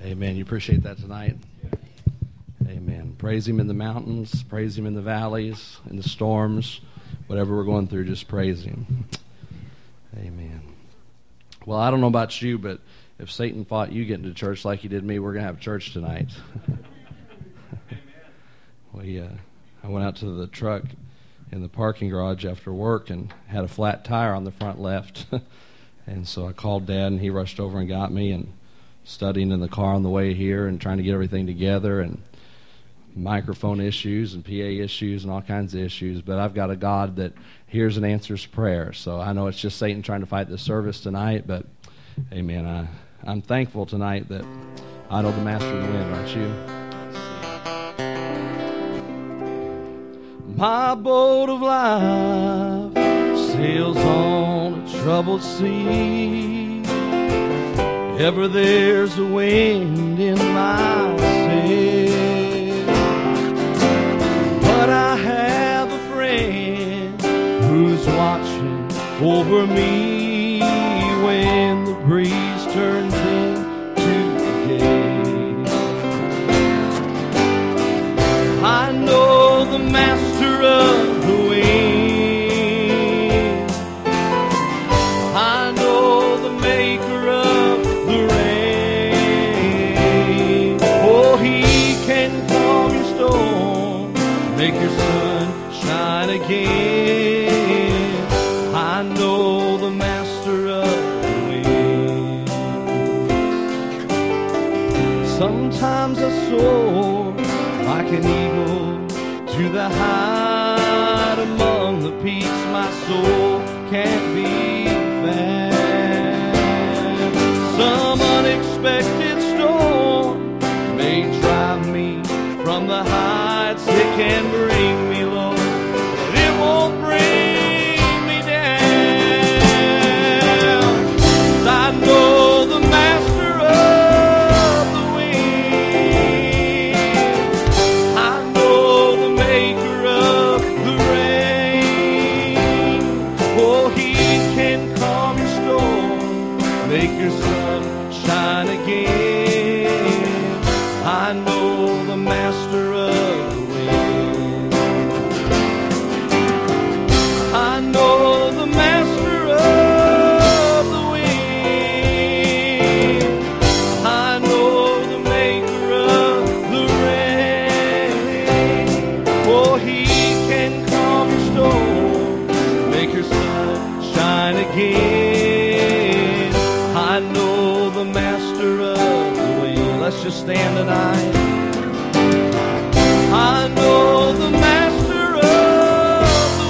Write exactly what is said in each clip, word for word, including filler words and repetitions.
Amen. You appreciate that tonight? Amen. Praise Him in the mountains. Praise Him in the valleys, in the storms. Whatever we're going through, just praise Him. Amen. Well, I don't know about you, but if Satan fought you getting to church like he did me, we're going to have church tonight. we, uh, I went out to the truck in the parking garage after work and had a flat tire on the front left. And so I called Dad, and he rushed over and got me, and studying in the car on the way here and trying to get everything together, and microphone issues and P A issues and all kinds of issues. But I've got a God that hears and answers prayer. So I know it's just Satan trying to fight this service tonight, but amen. I, I'm thankful tonight that I know the master of the wind, aren't you? My boat of life sails on a troubled sea. Ever there's a wind in my sail, but I have a friend who's watching over me when the breeze turns into gale. I know the master of the wind. I know the maker of the rain. Oh, He can calm your storm, make your sun shine again. I know the master of the wind. Sometimes I soar like an eagle to the height among the peaks. My soul can't be found. Some unexpected storm may drive me from the heights. It can bring me low, but it won't bring me down. 'Cause I know the master of the wind. I know the maker of the rain. Oh, He can calm your storm, make your sun shine again. I know the master of the wind. I know the master of the wind. I know the maker of the rain. Oh, He can calm your storm, make your sun shine again. I know the master of the wind. Let's just stand tonight. I know the master of the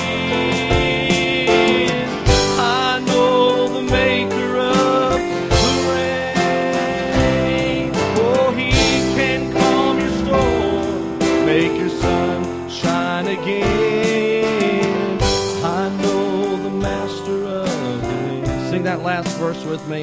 wind. I know the maker of the rain. Oh, He can calm your storm, make your sun shine again. I know the master of the wind. Sing that last verse with me.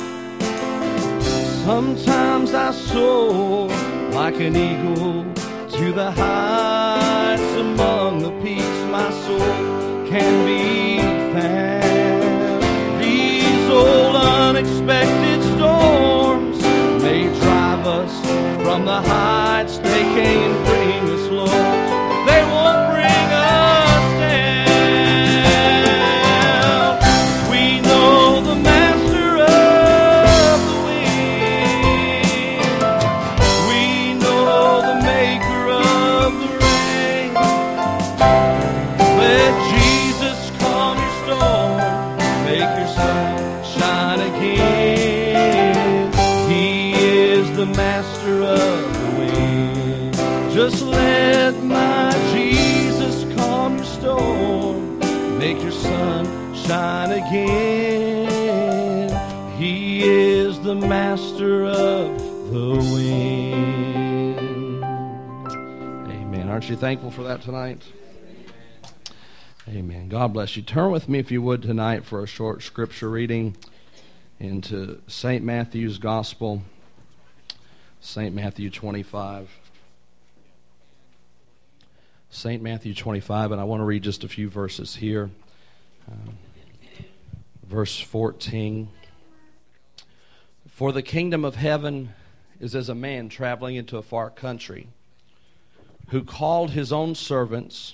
Sometimes I soar like an eagle to the heights among the peaks. My soul can be found. These old unexpected storms may drive us from the heights. They can't bring us low, they won't bring us down. We know the master of the wind. We know the maker of the rain. Let Jesus calm your storm, make your sun shine again. He is the master of the wind. Just let my Jesus calm your storm, make your sun shine again. He is the master of the wind. Amen. Aren't you thankful for that tonight? Amen. God bless you. Turn with me, if you would, tonight for a short scripture reading into Saint Matthew's Gospel, Saint Matthew twenty-five. Saint Matthew twenty-five, and I want to read just a few verses here. Um, verse fourteen. For the kingdom of heaven is as a man traveling into a far country, who called his own servants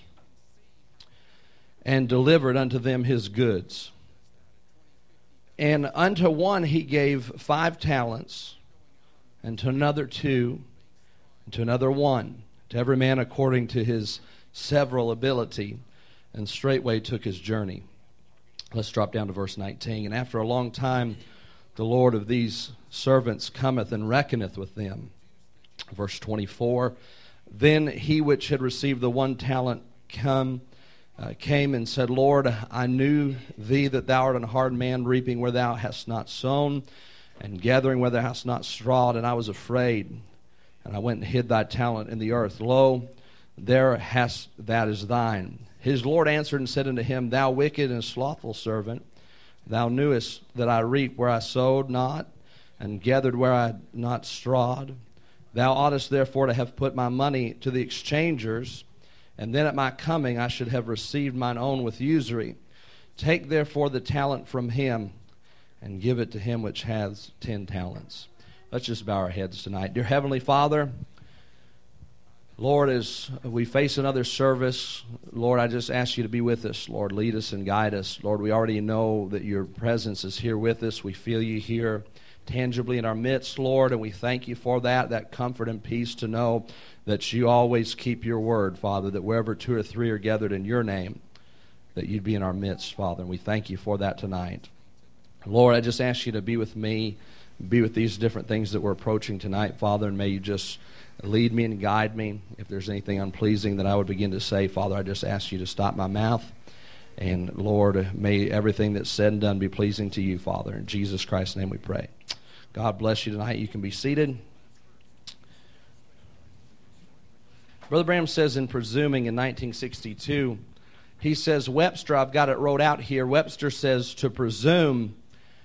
and delivered unto them his goods. And unto one he gave five talents, and to another two, and to another one, to every man according to his several ability, and straightway took his journey. Let's drop down to verse nineteen. And after a long time, the Lord of these servants cometh and reckoneth with them. Verse twenty-four, then he which had received the one talent come, uh, came and said, Lord, I knew thee that thou art an hard man, reaping where thou hast not sown, and gathering where thou hast not strawed, and I was afraid. And I went and hid thy talent in the earth. Lo, there hast that is thine. His Lord answered and said unto him, Thou wicked and slothful servant, thou knewest that I reap where I sowed not, and gathered where I had not strawed. Thou oughtest therefore to have put my money to the exchangers, and then at my coming I should have received mine own with usury. Take therefore the talent from him, and give it to him which has ten talents. Let's just bow our heads tonight. Dear Heavenly Father, Lord, as we face another service, Lord, I just ask you to be with us. Lord, lead us and guide us. Lord, we already know that your presence is here with us. We feel you here tangibly in our midst, Lord, and we thank you for that, that comfort and peace to know that you always keep your word, Father, that wherever two or three are gathered in your name, that you'd be in our midst, Father, and we thank you for that tonight. Lord, I just ask you to be with me, be with these different things that we're approaching tonight, Father, and may you just lead me and guide me. If there's anything unpleasing that I would begin to say, Father, I just ask you to stop my mouth. And Lord, may everything that's said and done be pleasing to you, Father. In Jesus Christ's name we pray. God bless you tonight. You can be seated. Brother Branham says in Presuming in nineteen sixty-two, he says, Webster, I've got it wrote out here, Webster says to presume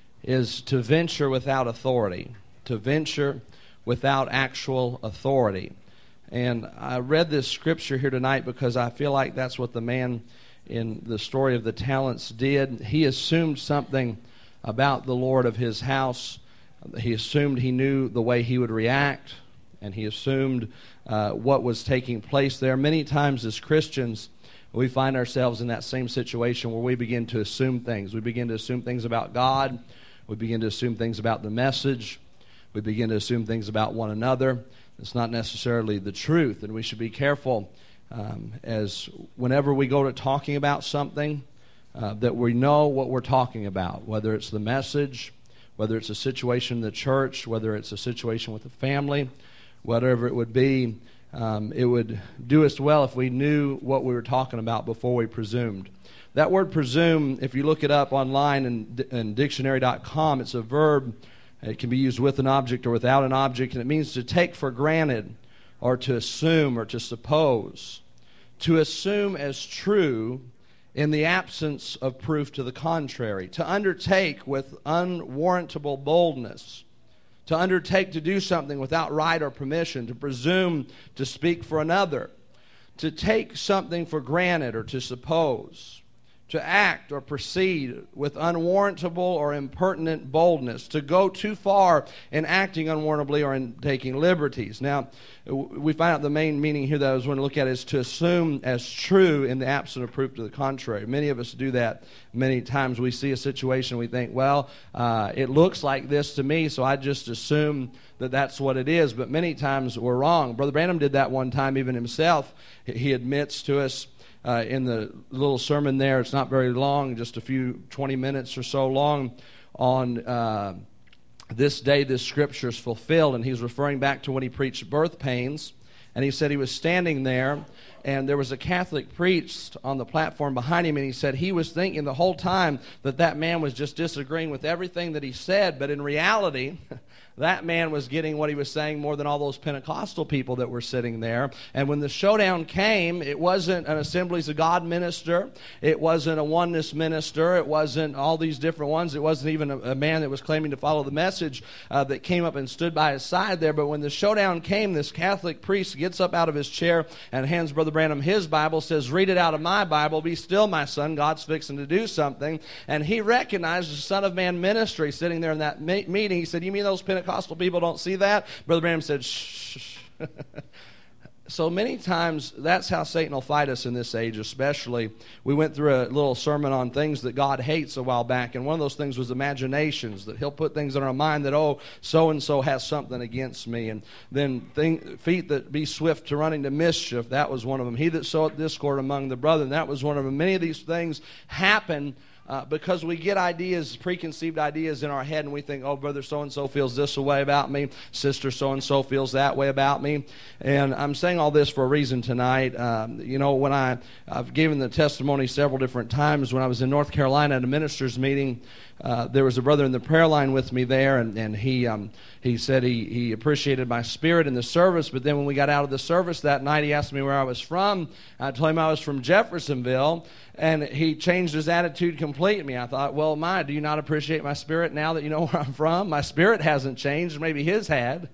is to venture without authority, to venture without actual authority. And I read this scripture here tonight because I feel like that's what the man in the story of the talents did. He assumed something about the Lord of his house. He assumed he knew the way he would react, and he assumed uh, what was taking place there. Many times as Christians, we find ourselves in that same situation where we begin to assume things. We begin to assume things about God. We begin to assume things about the message. We begin to assume things about one another. It's not necessarily the truth, and we should be careful um, as whenever we go to talking about something, uh, that we know what we're talking about, whether it's the message, whether it's a situation in the church, whether it's a situation with a family, whatever it would be. Um, it would do us well if we knew what we were talking about before we presumed. That word presume, if you look it up online in, in dictionary dot com, it's a verb. It can be used with an object or without an object, and it means to take for granted or to assume or to suppose. To assume as true in the absence of proof to the contrary. To undertake with unwarrantable boldness. To undertake to do something without right or permission. To presume to speak for another. To take something for granted or to suppose. To act or proceed with unwarrantable or impertinent boldness, to go too far in acting unwarrantably or in taking liberties. Now, we find out the main meaning here that I was going to look at is to assume as true in the absence of proof to the contrary. Many of us do that many times. We see a situation, we think, well, uh, it looks like this to me, so I just assume that that's what it is. But many times we're wrong. Brother Branham did that one time even himself. He admits to us, Uh, in the little sermon there, it's not very long, just a few twenty minutes or so long, on uh, this day this scripture is fulfilled. And he's referring back to when he preached birth pains. And he said he was standing there, and there was a Catholic priest on the platform behind him, and he said he was thinking the whole time that that man was just disagreeing with everything that he said, but in reality, that man was getting what he was saying more than all those Pentecostal people that were sitting there. And when the showdown came, it wasn't an Assemblies of God minister. It wasn't a oneness minister. It wasn't all these different ones. It wasn't even a, a man that was claiming to follow the message uh, that came up and stood by his side there. But when the showdown came, this Catholic priest gets up out of his chair and hands Brother Branham his Bible, says, "Read it out of my Bible. Be still, my son. God's fixing to do something." And he recognized the Son of Man ministry sitting there in that me- meeting. He said, "You mean those Pentecostal people don't see that. Brother Branham said, shh, shh. So many times, that's how Satan will fight us in this age, especially. We went through a little sermon on things that God hates a while back, and one of those things was imaginations, that he'll put things in our mind that, oh, so-and-so has something against me. And then thing, feet that be swift to running to mischief, that was one of them. He that soweth discord among the brethren, that was one of them. Many of these things happen Uh, because we get ideas, preconceived ideas in our head, and we think, oh, brother so-and-so feels this way about me, sister so-and-so feels that way about me. And I'm saying all this for a reason tonight. Um, you know, when I, I've given the testimony several different times. When I was in North Carolina at a minister's meeting, uh, there was a brother in the prayer line with me there, and, and he um, he said he, he appreciated my spirit in the service, but then when we got out of the service that night, he asked me where I was from. I told him I was from Jeffersonville, and he changed his attitude completely. I thought, well, my, do you not appreciate my spirit now that you know where I'm from? My spirit hasn't changed. Maybe his had.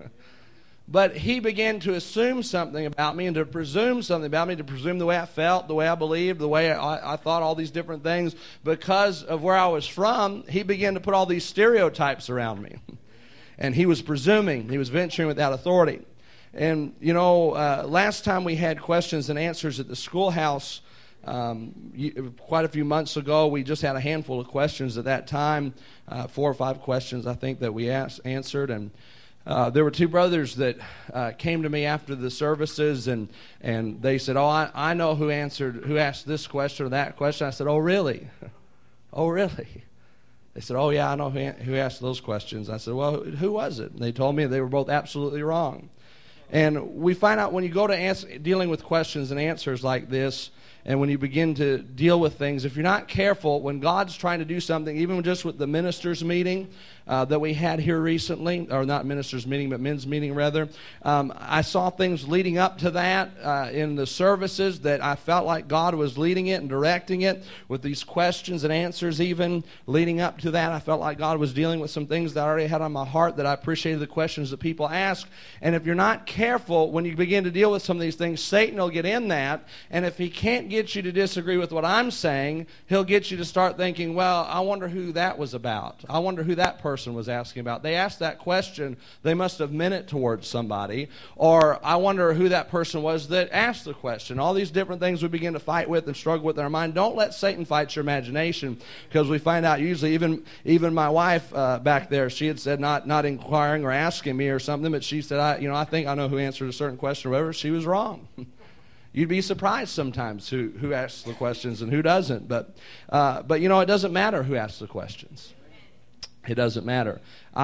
But he began to assume something about me and to presume something about me, to presume the way I felt, the way I believed, the way I, I thought, all these different things. Because of where I was from, he began to put all these stereotypes around me. And he was presuming. He was venturing without authority. And, you know, uh, last time we had questions and answers at the schoolhouse, Um, quite a few months ago, we just had a handful of questions at that time, uh, four or five questions I think that we asked, answered, and uh, there were two brothers that uh, came to me after the services, and and they said, "Oh, I, I know who answered, who asked this question or that question." I said, "Oh, really? Oh, really?" They said, "Oh, yeah, I know who, who asked those questions." I said, "Well, who was it?" And they told me they were both absolutely wrong. And we find out when you go to answer, dealing with questions and answers like this, and when you begin to deal with things, if you're not careful, when God's trying to do something, even just with the ministers' meeting uh, that we had here recently, or not ministers' meeting, but men's meeting rather, um, I saw things leading up to that uh, in the services that I felt like God was leading it and directing it with these questions and answers even leading up to that. I felt like God was dealing with some things that I already had on my heart, that I appreciated the questions that people ask. And if you're not careful, when you begin to deal with some of these things, Satan will get in that, and if he can't get you to disagree with what I'm saying, he'll get you to start thinking, well, I wonder who that was about. I wonder who that person was asking about. They asked that question, they must have meant it towards somebody. Or I wonder who that person was that asked the question. All these different things we begin to fight with and struggle with in our mind. Don't let Satan fight your imagination, because we find out usually, even even my wife uh, back there, she had said not not inquiring or asking me or something, but she said, I, you know, I think I know who answered a certain question or whatever. She was wrong. You'd be surprised sometimes who, who asks the questions and who doesn't. But, uh, but you know, it doesn't matter who asks the questions. It doesn't matter.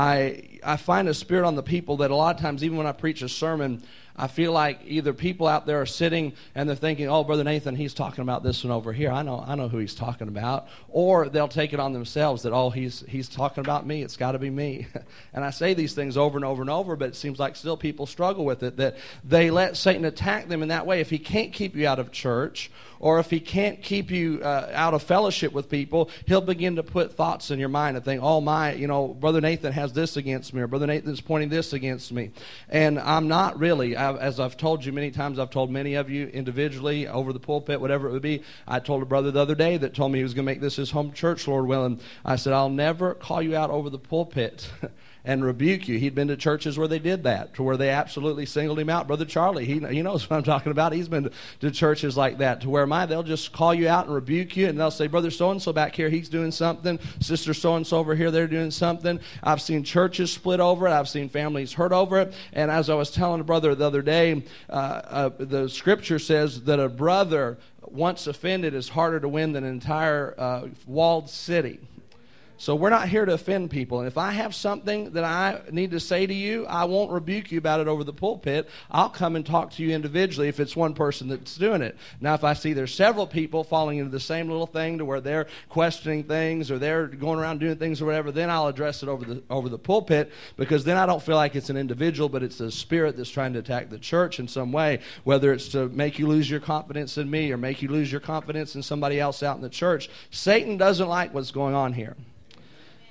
I I find a spirit on the people that a lot of times, even when I preach a sermon, I feel like either people out there are sitting and they're thinking, oh, Brother Nathan, he's talking about this one over here. I know I know who he's talking about. Or they'll take it on themselves that, oh, he's he's talking about me. It's got to be me. And I say these things over and over and over, but it seems like still people struggle with it, that they let Satan attack them in that way. If he can't keep you out of church, or if he can't keep you uh, out of fellowship with people, he'll begin to put thoughts in your mind and think, oh, my, you know, Brother Nathan has this against me, or Brother Nathan's pointing this against me. And I'm not really. I've, as I've told you many times, I've told many of you individually, over the pulpit, whatever it would be. I told a brother the other day that told me he was going to make this his home church, Lord willing. I said, I'll never call you out over the pulpit and rebuke you. He'd been to churches where they did that, to where they absolutely singled him out. Brother Charlie, he he knows what I'm talking about. He's been to, to churches like that, to where my they'll just call you out and rebuke you, and they'll say, Brother so-and-so back here, he's doing something. Sister so-and-so over here, they're doing something. I've seen churches split over it. I've seen families hurt over it. And as I was telling a brother the other day, uh, uh, the scripture says that a brother once offended is harder to win than an entire uh, walled city. So we're not here to offend people. And if I have something that I need to say to you, I won't rebuke you about it over the pulpit. I'll come and talk to you individually if it's one person that's doing it. Now, if I see there's several people falling into the same little thing to where they're questioning things or they're going around doing things or whatever, then I'll address it over the over the pulpit, because then I don't feel like it's an individual, but it's a spirit that's trying to attack the church in some way, whether it's to make you lose your confidence in me or make you lose your confidence in somebody else out in the church. Satan doesn't like what's going on here.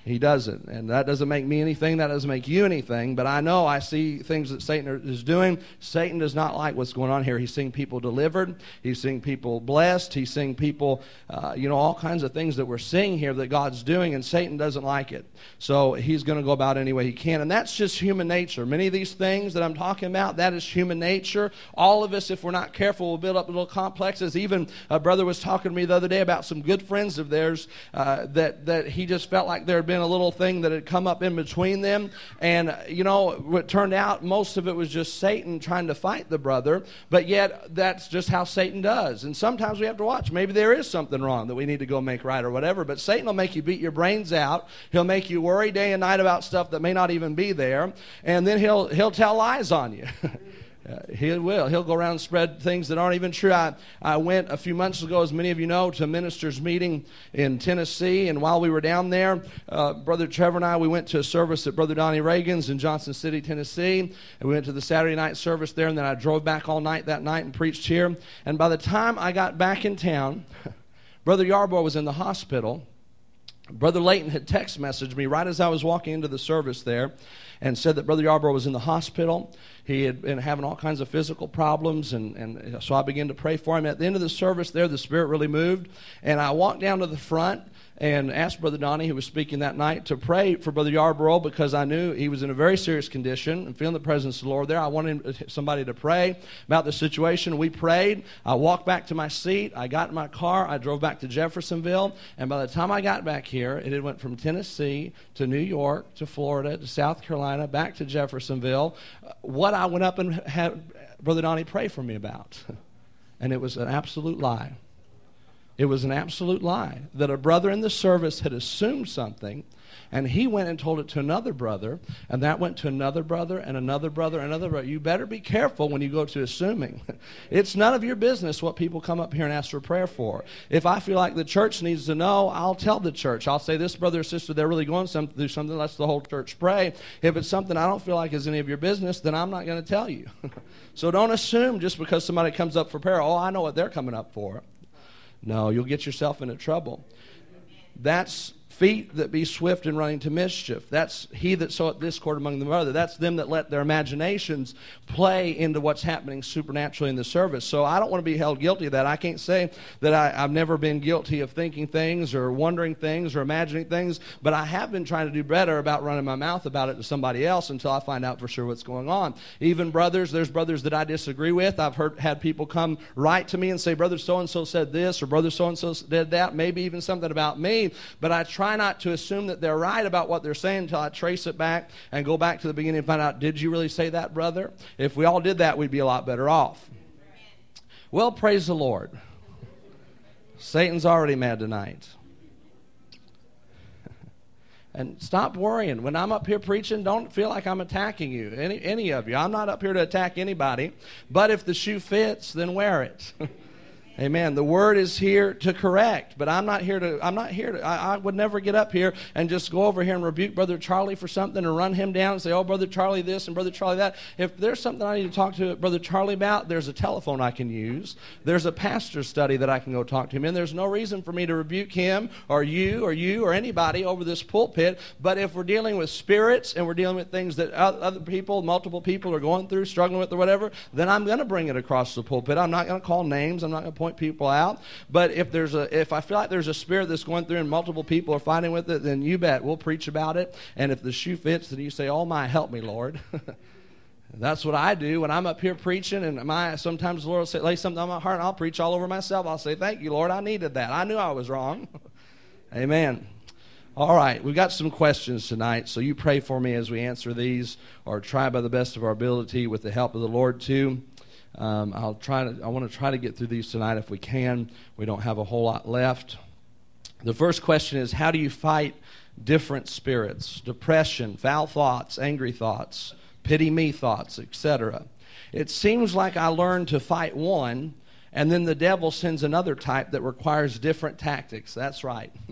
He doesn't. And that doesn't make me anything. That doesn't make you anything. But I know I see things that Satan is doing. Satan does not like what's going on here. He's seeing people delivered. He's seeing people blessed. He's seeing people, uh, you know, all kinds of things that we're seeing here that God's doing, and Satan doesn't like it. So he's going to go about any way he can. And that's just human nature. Many of these things that I'm talking about, that is human nature. All of us, if we're not careful, will build up little complexes. Even a brother was talking to me the other day about some good friends of theirs uh, that, that he just felt like there had been a little thing that had come up in between them. And, you know, it turned out most of it was just Satan trying to fight the brother. But yet, that's just how Satan does. And sometimes we have to watch. Maybe there is something wrong that we need to go make right or whatever. But Satan will make you beat your brains out. He'll make you worry day and night about stuff that may not even be there. And then he'll, he'll tell lies on you. Uh, he will. He'll go around and spread things that aren't even true. I, I went a few months ago, as many of you know, to a ministers' meeting in Tennessee. And while we were down there, uh, Brother Trevor and I, we went to a service at Brother Donnie Reagan's in Johnson City, Tennessee. And we went to the Saturday night service there. And then I drove back all night that night and preached here. And by the time I got back in town, Brother Yarborough was in the hospital. Brother Layton had text messaged me right as I was walking into the service there and said that Brother Yarborough was in the hospital. He had been having all kinds of physical problems, and, and so I began to pray for him. At the end of the service there, the Spirit really moved, and I walked down to the front and asked Brother Donnie, who was speaking that night, to pray for Brother Yarborough because I knew he was in a very serious condition and feeling the presence of the Lord there. I wanted somebody to pray about the situation. We prayed. I walked back to my seat. I got in my car. I drove back to Jeffersonville, and by the time I got back here, it had went from Tennessee to New York to Florida to South Carolina, back to Jeffersonville. What I went up and had Brother Donnie pray for me about. And it was an absolute lie. It was an absolute lie that a brother in the service had assumed something, and he went and told it to another brother, and that went to another brother and another brother and another brother. You better be careful when you go to assuming. It's none of your business what people come up here and ask for prayer for. If I feel like the church needs to know, I'll tell the church. I'll say, this brother or sister, they're really going to do something. Let's the whole church pray. If it's something I don't feel like is any of your business, then I'm not going to tell you. So don't assume just because somebody comes up for prayer, oh, I know what they're coming up for. No, you'll get yourself into trouble. That's feet that be swift in running to mischief. That's he that soweth discord among the brethren. That's them that let their imaginations play into what's happening supernaturally in the service. So I don't want to be held guilty of that. I can't say that I, I've never been guilty of thinking things or wondering things or imagining things, but I have been trying to do better about running my mouth about it to somebody else until I find out for sure what's going on. Even brothers, there's brothers that I disagree with. I've heard had people come right to me and say, Brother so-and-so said this or Brother so-and-so did that, maybe even something about me, but I try not to assume that they're right about what they're saying until I trace it back and go back to the beginning and find out, did you really say that, brother? If we all did that, we'd be a lot better off. Well, praise the Lord. Satan's already mad tonight. And stop worrying. When I'm up here preaching, don't feel like I'm attacking you, any, any of you. I'm not up here to attack anybody, but if the shoe fits, then wear it. Amen. The word is here to correct, but I'm not here to, I'm not here to, I, I would never get up here and just go over here and rebuke Brother Charlie for something and run him down and say, oh, Brother Charlie this and Brother Charlie that. If there's something I need to talk to Brother Charlie about, there's a telephone I can use. There's a pastor study that I can go talk to him in. There's no reason for me to rebuke him or you or you or anybody over this pulpit, but if we're dealing with spirits and we're dealing with things that other people, multiple people are going through, struggling with or whatever, then I'm going to bring it across the pulpit. I'm not going to call names. I'm not going to point people out, but if there's a if I feel like there's a spirit that's going through and multiple people are fighting with it, then you bet we'll preach about it. And if the shoe fits, then you say, oh my, help me, Lord. That's what I do when I'm up here preaching, and my sometimes the Lord will say, lay something on my heart and I'll preach all over myself. I'll say, thank you, Lord, I needed that. I knew I was wrong. Amen. All right, we've got some questions tonight, so you pray for me as we answer these, or try by the best of our ability with the help of the Lord too. Um, I'll try to. I want to try to get through these tonight if we can. We don't have a whole lot left. The first question is, how do you fight different spirits? Depression, foul thoughts, angry thoughts, pity me thoughts, et cetera. It seems like I learned to fight one, and then the devil sends another type that requires different tactics. That's right.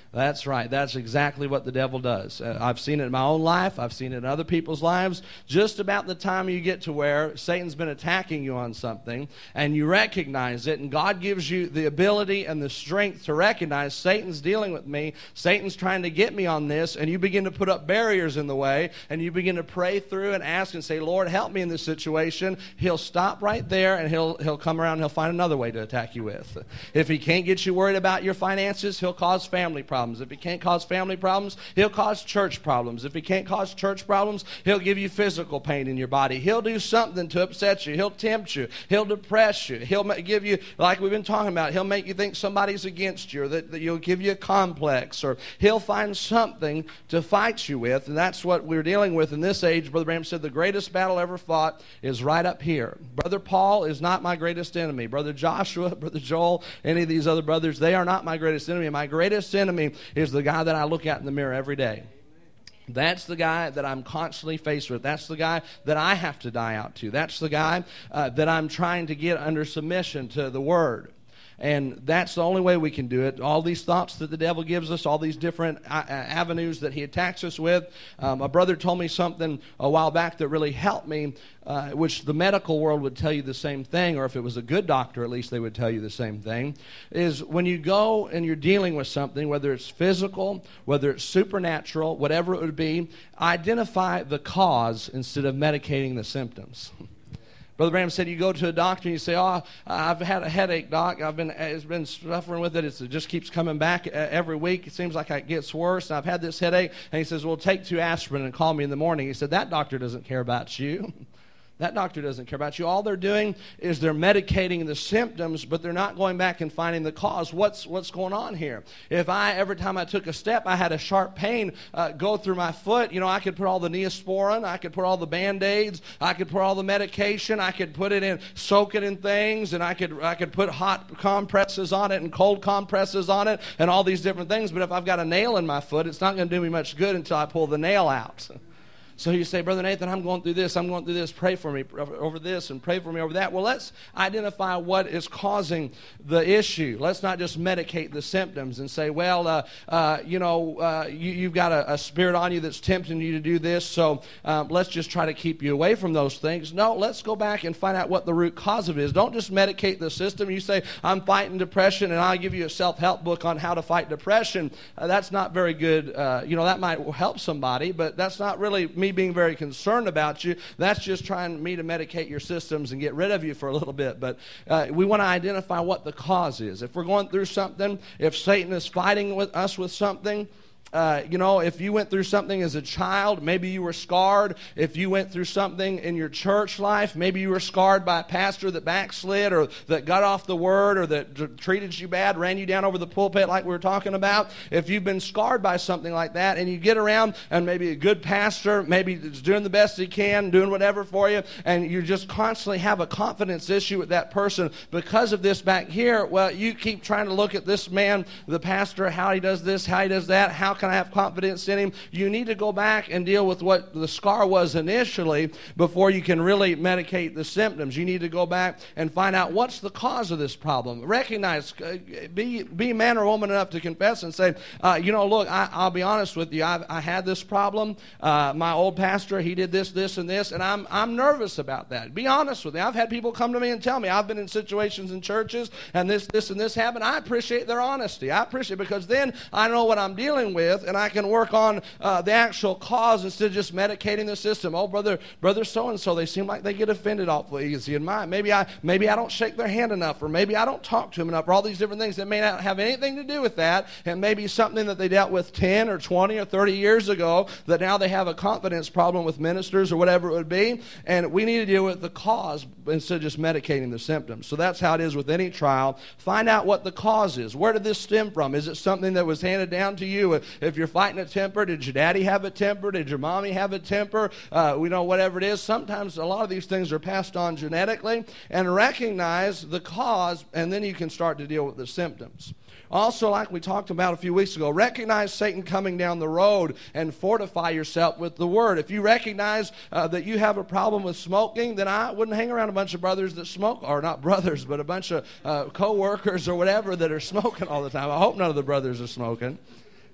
That's right. That's exactly what the devil does. Uh, I've seen it in my own life. I've seen it in other people's lives. Just about the time you get to where Satan's been attacking you on something and you recognize it, and God gives you the ability and the strength to recognize Satan's dealing with me, Satan's trying to get me on this, and you begin to put up barriers in the way, and you begin to pray through and ask and say, Lord, help me in this situation. He'll stop right there, and he'll, he'll come around and he'll find another way to attack you with. If he can't get you worried about your finances, he'll cause family problems. If he can't cause family problems, he'll cause church problems. If he can't cause church problems, he'll give you physical pain in your body. He'll do something to upset you. He'll tempt you. He'll depress you. He'll give you, like we've been talking about, he'll make you think somebody's against you, or that, that you'll give you a complex, or he'll find something to fight you with, and that's what we're dealing with in this age. Brother Branham said the greatest battle ever fought is right up here. Brother Paul is not my greatest enemy. Brother Joshua, Brother Joel, any of these other brothers, they are not my greatest enemy. My greatest enemy is the guy that I look at in the mirror every day. That's the guy that I'm constantly faced with. That's the guy that I have to die out to. That's the guy uh, that I'm trying to get under submission to the Word. And that's the only way we can do it. All these thoughts that the devil gives us, all these different uh, avenues that he attacks us with. Um, a brother told me something a while back that really helped me, uh, which the medical world would tell you the same thing, or if it was a good doctor, at least they would tell you the same thing, is when you go and you're dealing with something, whether it's physical, whether it's supernatural, whatever it would be, identify the cause instead of medicating the symptoms. Brother Branham said you go to a doctor and you say, oh, I've had a headache, doc. I've been it's been suffering with it. It's, it just keeps coming back every week. It seems like it gets worse. And I've had this headache. And he says, well, take two aspirin and call me in the morning. He said, that doctor doesn't care about you. That doctor doesn't care about you. All they're doing is they're medicating the symptoms, but they're not going back and finding the cause. What's what's going on here? If I, every time I took a step, I had a sharp pain uh, go through my foot, you know, I could put all the Neosporin, I could put all the Band-Aids, I could put all the medication, I could put it in, soak it in things, and I could I could put hot compresses on it and cold compresses on it and all these different things. But if I've got a nail in my foot, it's not going to do me much good until I pull the nail out. So you say, Brother Nathan, I'm going through this, I'm going through this, pray for me over this and pray for me over that. Well, let's identify what is causing the issue. Let's not just medicate the symptoms and say, well, uh, uh, you know, uh, you, you've got a, a spirit on you that's tempting you to do this, so um, let's just try to keep you away from those things. No, let's go back and find out what the root cause of it is. Don't just medicate the system. You say, I'm fighting depression, and I'll give you a self-help book on how to fight depression. Uh, that's not very good. Uh, you know, that might help somebody, but that's not really me being very concerned about you. That's just trying me to medicate your systems and get rid of you for a little bit. But uh, we want to identify what the cause is. If we're going through something, if Satan is fighting with us with something, Uh, you know, if you went through something as a child, maybe you were scarred. If you went through something in your church life, maybe you were scarred by a pastor that backslid or that got off the word or that d- treated you bad, ran you down over the pulpit like we were talking about. If you've been scarred by something like that and you get around and maybe a good pastor, maybe is doing the best he can, doing whatever for you, and you just constantly have a confidence issue with that person because of this back here, well, you keep trying to look at this man, the pastor, how he does this, how he does that, how can I have confidence in him? You need to go back and deal with what the scar was initially before you can really medicate the symptoms. You need to go back and find out what's the cause of this problem. Recognize, uh, be be man or woman enough to confess and say, uh, you know, look, I, I'll be honest with you. I've, I had this problem. Uh, my old pastor, he did this, this, and this, and I'm I'm nervous about that. Be honest with me. I've had people come to me and tell me I've been in situations in churches and this, this, and this happened. I appreciate their honesty. I appreciate it because then I know what I'm dealing with. And I can work on uh, the actual cause instead of just medicating the system. Oh, brother, brother, so and so, they seem like they get offended awfully easy. And my maybe I maybe I don't shake their hand enough, or maybe I don't talk to them enough, or all these different things that may not have anything to do with that, and maybe something that they dealt with ten or twenty or thirty years ago that now they have a confidence problem with ministers or whatever it would be. And we need to deal with the cause instead of just medicating the symptoms. So that's how it is with any trial. Find out what the cause is. Where did this stem from? Is it something that was handed down to you? If you're fighting a temper, did your daddy have a temper? Did your mommy have a temper? Uh, we know whatever it is. Sometimes a lot of these things are passed on genetically. And recognize the cause, and then you can start to deal with the symptoms. Also, like we talked about a few weeks ago, recognize Satan coming down the road and fortify yourself with the Word. If you recognize uh, that you have a problem with smoking, then I wouldn't hang around a bunch of brothers that smoke, or not brothers, but a bunch of uh, co-workers or whatever that are smoking all the time. I hope none of the brothers are smoking.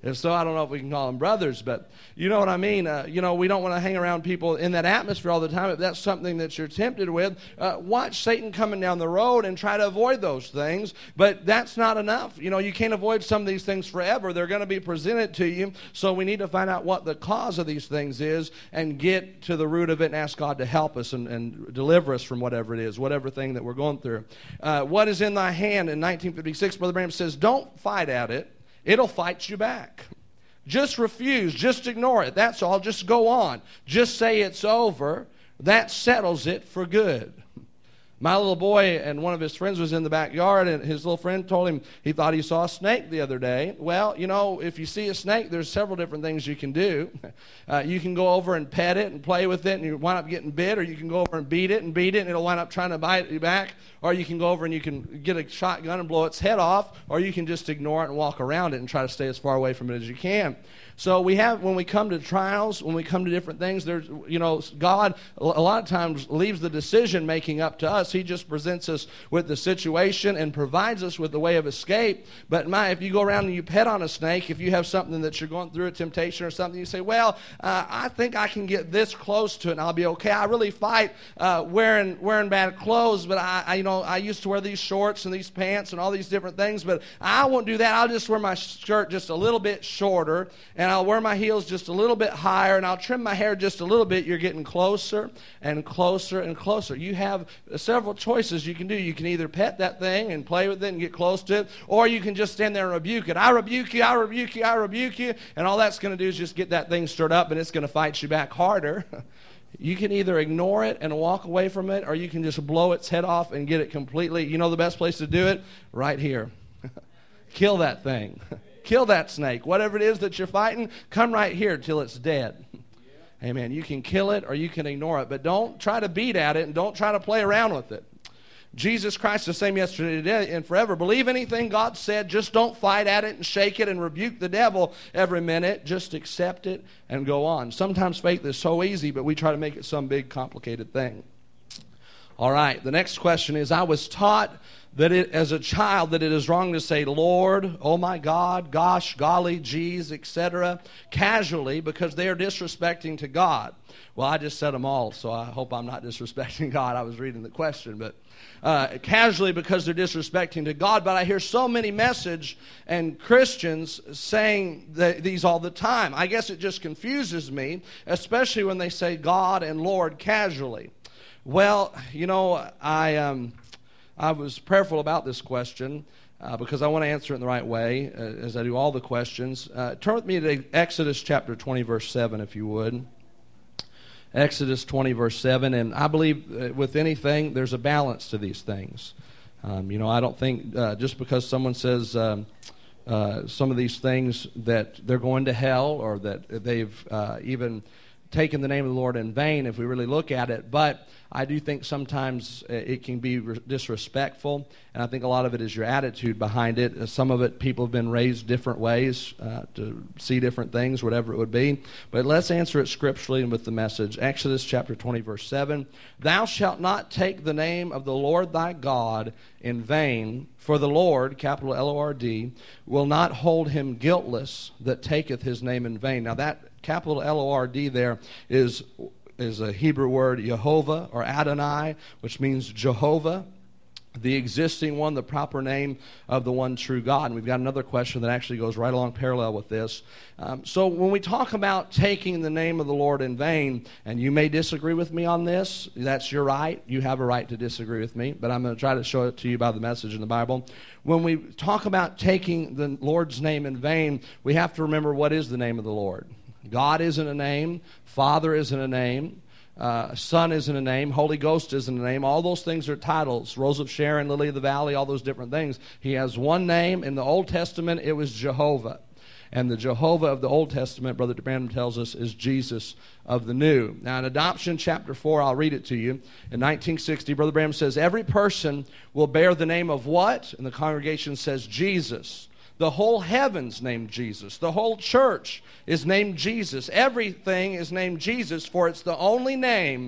If so, I don't know if we can call them brothers, but you know what I mean. Uh, you know, we don't want to hang around people in that atmosphere all the time. If that's something that you're tempted with, uh, watch Satan coming down the road and try to avoid those things. But that's not enough. You know, you can't avoid some of these things forever. They're going to be presented to you. So we need to find out what the cause of these things is and get to the root of it and ask God to help us and, and deliver us from whatever it is, whatever thing that we're going through. Uh, what is in thy hand in nineteen fifty-six, Brother Branham says, don't fight at it. It'll fight you back. Just refuse. Just ignore it. That's all. Just go on. Just say it's over. That settles it for good. My little boy and one of his friends was in the backyard, and his little friend told him he thought he saw a snake the other day. Well, you know, if you see a snake, there's several different things you can do. Uh, you can go over and pet it and play with it, and you wind up getting bit, or you can go over and beat it and beat it, and it'll wind up trying to bite you back, or you can go over and you can get a shotgun and blow its head off, or you can just ignore it and walk around it and try to stay as far away from it as you can. So we have, when we come to trials, when we come to different things, there's, you know, God a lot of times leaves the decision making up to us. He just presents us with the situation and provides us with the way of escape. But my, if you go around and you pet on a snake, if you have something that you're going through, a temptation or something, you say, well, uh, I think I can get this close to it and I'll be okay. I really fight uh, wearing wearing bad clothes, but I, I, you know, I used to wear these shorts and these pants and all these different things, but I won't do that. I'll just wear my shirt just a little bit shorter, and I'll wear my heels just a little bit higher, and I'll trim my hair just a little bit. You're getting closer and closer and closer. You have several choices you can do. You can either pet that thing and play with it and get close to it, or you can just stand there and rebuke it. I rebuke you, I rebuke you, I rebuke you, and all that's going to do is just get that thing stirred up, and it's going to fight you back harder. You can either ignore it and walk away from it, or you can just blow its head off and get it completely. You know the best place to do it? Right here. Kill that thing. Kill that snake. Whatever it is that you're fighting, come right here till it's dead. Amen. You can kill it or you can ignore it, but don't try to beat at it and don't try to play around with it. Jesus Christ the same yesterday, today, and forever. Believe anything God said. Just don't fight at it and shake it and rebuke the devil every minute. Just accept it and go on. Sometimes faith is so easy, but we try to make it some big, complicated thing. All right, the next question is, I was taught that it, as a child, that it is wrong to say Lord, oh my God, gosh, golly, geez, et cetera, casually, because they are disrespecting to God. Well, I just said them all, so I hope I'm not disrespecting God. I was reading the question, but uh, casually because they're disrespecting to God. But I hear so many message and Christians saying that these all the time. I guess it just confuses me, especially when they say God and Lord casually. Well, you know, I um, I was prayerful about this question uh, because I want to answer it in the right way, uh, as I do all the questions. Uh, turn with me to Exodus chapter twenty, verse seven, if you would. Exodus twenty, verse seven, and I believe uh, with anything, there's a balance to these things. Um, you know, I don't think uh, just because someone says um, uh, some of these things that they're going to hell, or that they've uh, even taken the name of the Lord in vain, if we really look at it. But I do think sometimes it can be disrespectful, and I think a lot of it is your attitude behind it. Some of it, people have been raised different ways uh, to see different things, whatever it would be. But let's answer it scripturally and with the message. Exodus chapter twenty, verse seven. Thou shalt not take the name of the Lord thy God in vain, for the Lord, capital L O R D, will not hold him guiltless that taketh his name in vain. Now that capital L O R D there is is a Hebrew word, Yehovah, or Adonai, which means Jehovah, the existing one, the proper name of the one true God. And we've got another question that actually goes right along parallel with this. Um, so when we talk about taking the name of the Lord in vain, and you may disagree with me on this, that's your right. You have a right to disagree with me, but I'm going to try to show it to you by the message in the Bible. When we talk about taking the Lord's name in vain, we have to remember, what is the name of the Lord? God isn't a name. Father isn't a name. Uh, Son isn't a name. Holy Ghost isn't a name. All those things are titles. Rose of Sharon, Lily of the Valley, all those different things. He has one name. In the Old Testament, it was Jehovah. And the Jehovah of the Old Testament, Brother Branham tells us, is Jesus of the New. Now, in Adoption chapter four, I'll read it to you. In nineteen sixty, Brother Branham says, every person will bear the name of what? And the congregation says, Jesus. The whole heavens named Jesus. The whole church is named Jesus. Everything is named Jesus, for it's the only name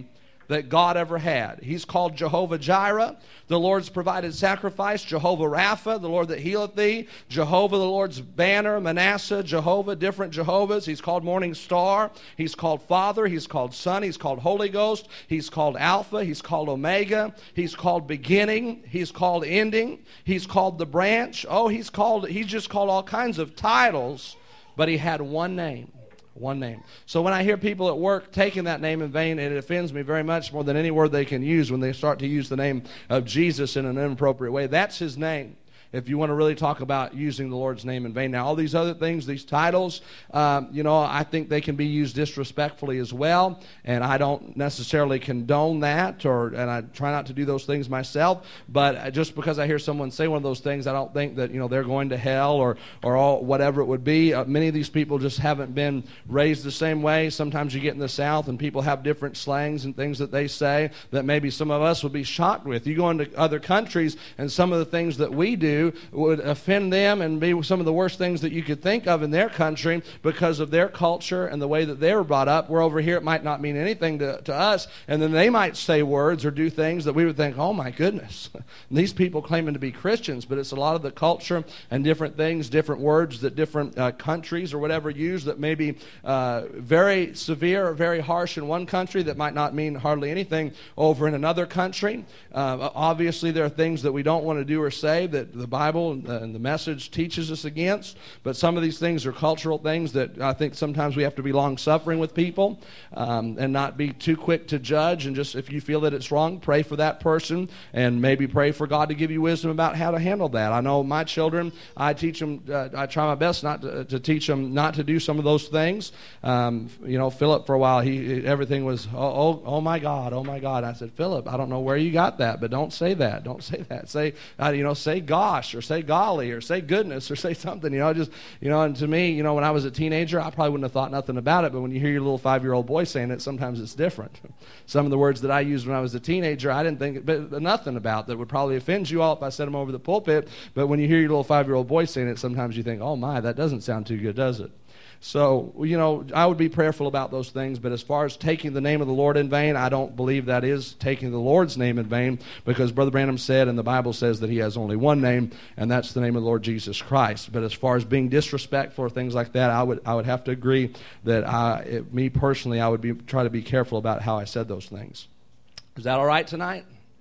that God ever had. He's called Jehovah Jireh, the Lord's provided sacrifice, Jehovah Rapha, the Lord that healeth thee, Jehovah, the Lord's banner, Manasseh, Jehovah, different Jehovahs. He's called Morning Star. He's called Father. He's called Son. He's called Holy Ghost. He's called Alpha. He's called Omega. He's called Beginning. He's called Ending. He's called the Branch. Oh, he's called, he's just called all kinds of titles, but he had one name. One name. So when I hear people at work taking that name in vain, it offends me very much more than any word they can use when they start to use the name of Jesus in an inappropriate way. That's his name. If you want to really talk about using the Lord's name in vain. Now, all these other things, these titles, um, you know, I think they can be used disrespectfully as well, and I don't necessarily condone that, or and I try not to do those things myself, but just because I hear someone say one of those things, I don't think that, you know, they're going to hell or, or all, whatever it would be. Uh, many of these people just haven't been raised the same way. Sometimes you get in the South, and people have different slangs and things that they say that maybe some of us would be shocked with. You go into other countries, and some of the things that we do would offend them and be some of the worst things that you could think of in their country because of their culture and the way that they were brought up. Where over here it might not mean anything to, to us, and then they might say words or do things that we would think, oh my goodness, these people claiming to be Christians, but it's a lot of the culture and different things, different words that different uh, countries or whatever use that may be uh, very severe or very harsh in one country that might not mean hardly anything over in another country. Uh, obviously there are things that we don't want to do or say that the Bible and the, and the message teaches us against, but some of these things are cultural things that I think sometimes we have to be long-suffering with people um, and not be too quick to judge, and just if you feel that it's wrong, pray for that person and maybe pray for God to give you wisdom about how to handle that. I know my children, I teach them, uh, I try my best not to, to teach them not to do some of those things. Um, you know, Philip for a while, he everything was, oh, oh, oh my God, oh my God. I said, Philip, I don't know where you got that, but don't say that. Don't say that. Say, uh, you know, say gosh, or say golly, or say goodness, or say something, you know, just, you know, and to me, you know, when I was a teenager, I probably wouldn't have thought nothing about it, but when you hear your little five-year-old boy saying it, sometimes it's different. Some of the words that I used when I was a teenager, I didn't think but nothing about that would probably offend you all if I said them over the pulpit, but when you hear your little five-year-old boy saying it, sometimes you think, oh my, that doesn't sound too good, does it? So, you know, I would be prayerful about those things, but as far as taking the name of the Lord in vain, I don't believe that is taking the Lord's name in vain, because Brother Branham said, and the Bible says, that he has only one name, and that's the name of the Lord Jesus Christ. But as far as being disrespectful or things like that, I would I would have to agree that I, it, me personally, I would be try to be careful about how I said those things. Is that all right tonight?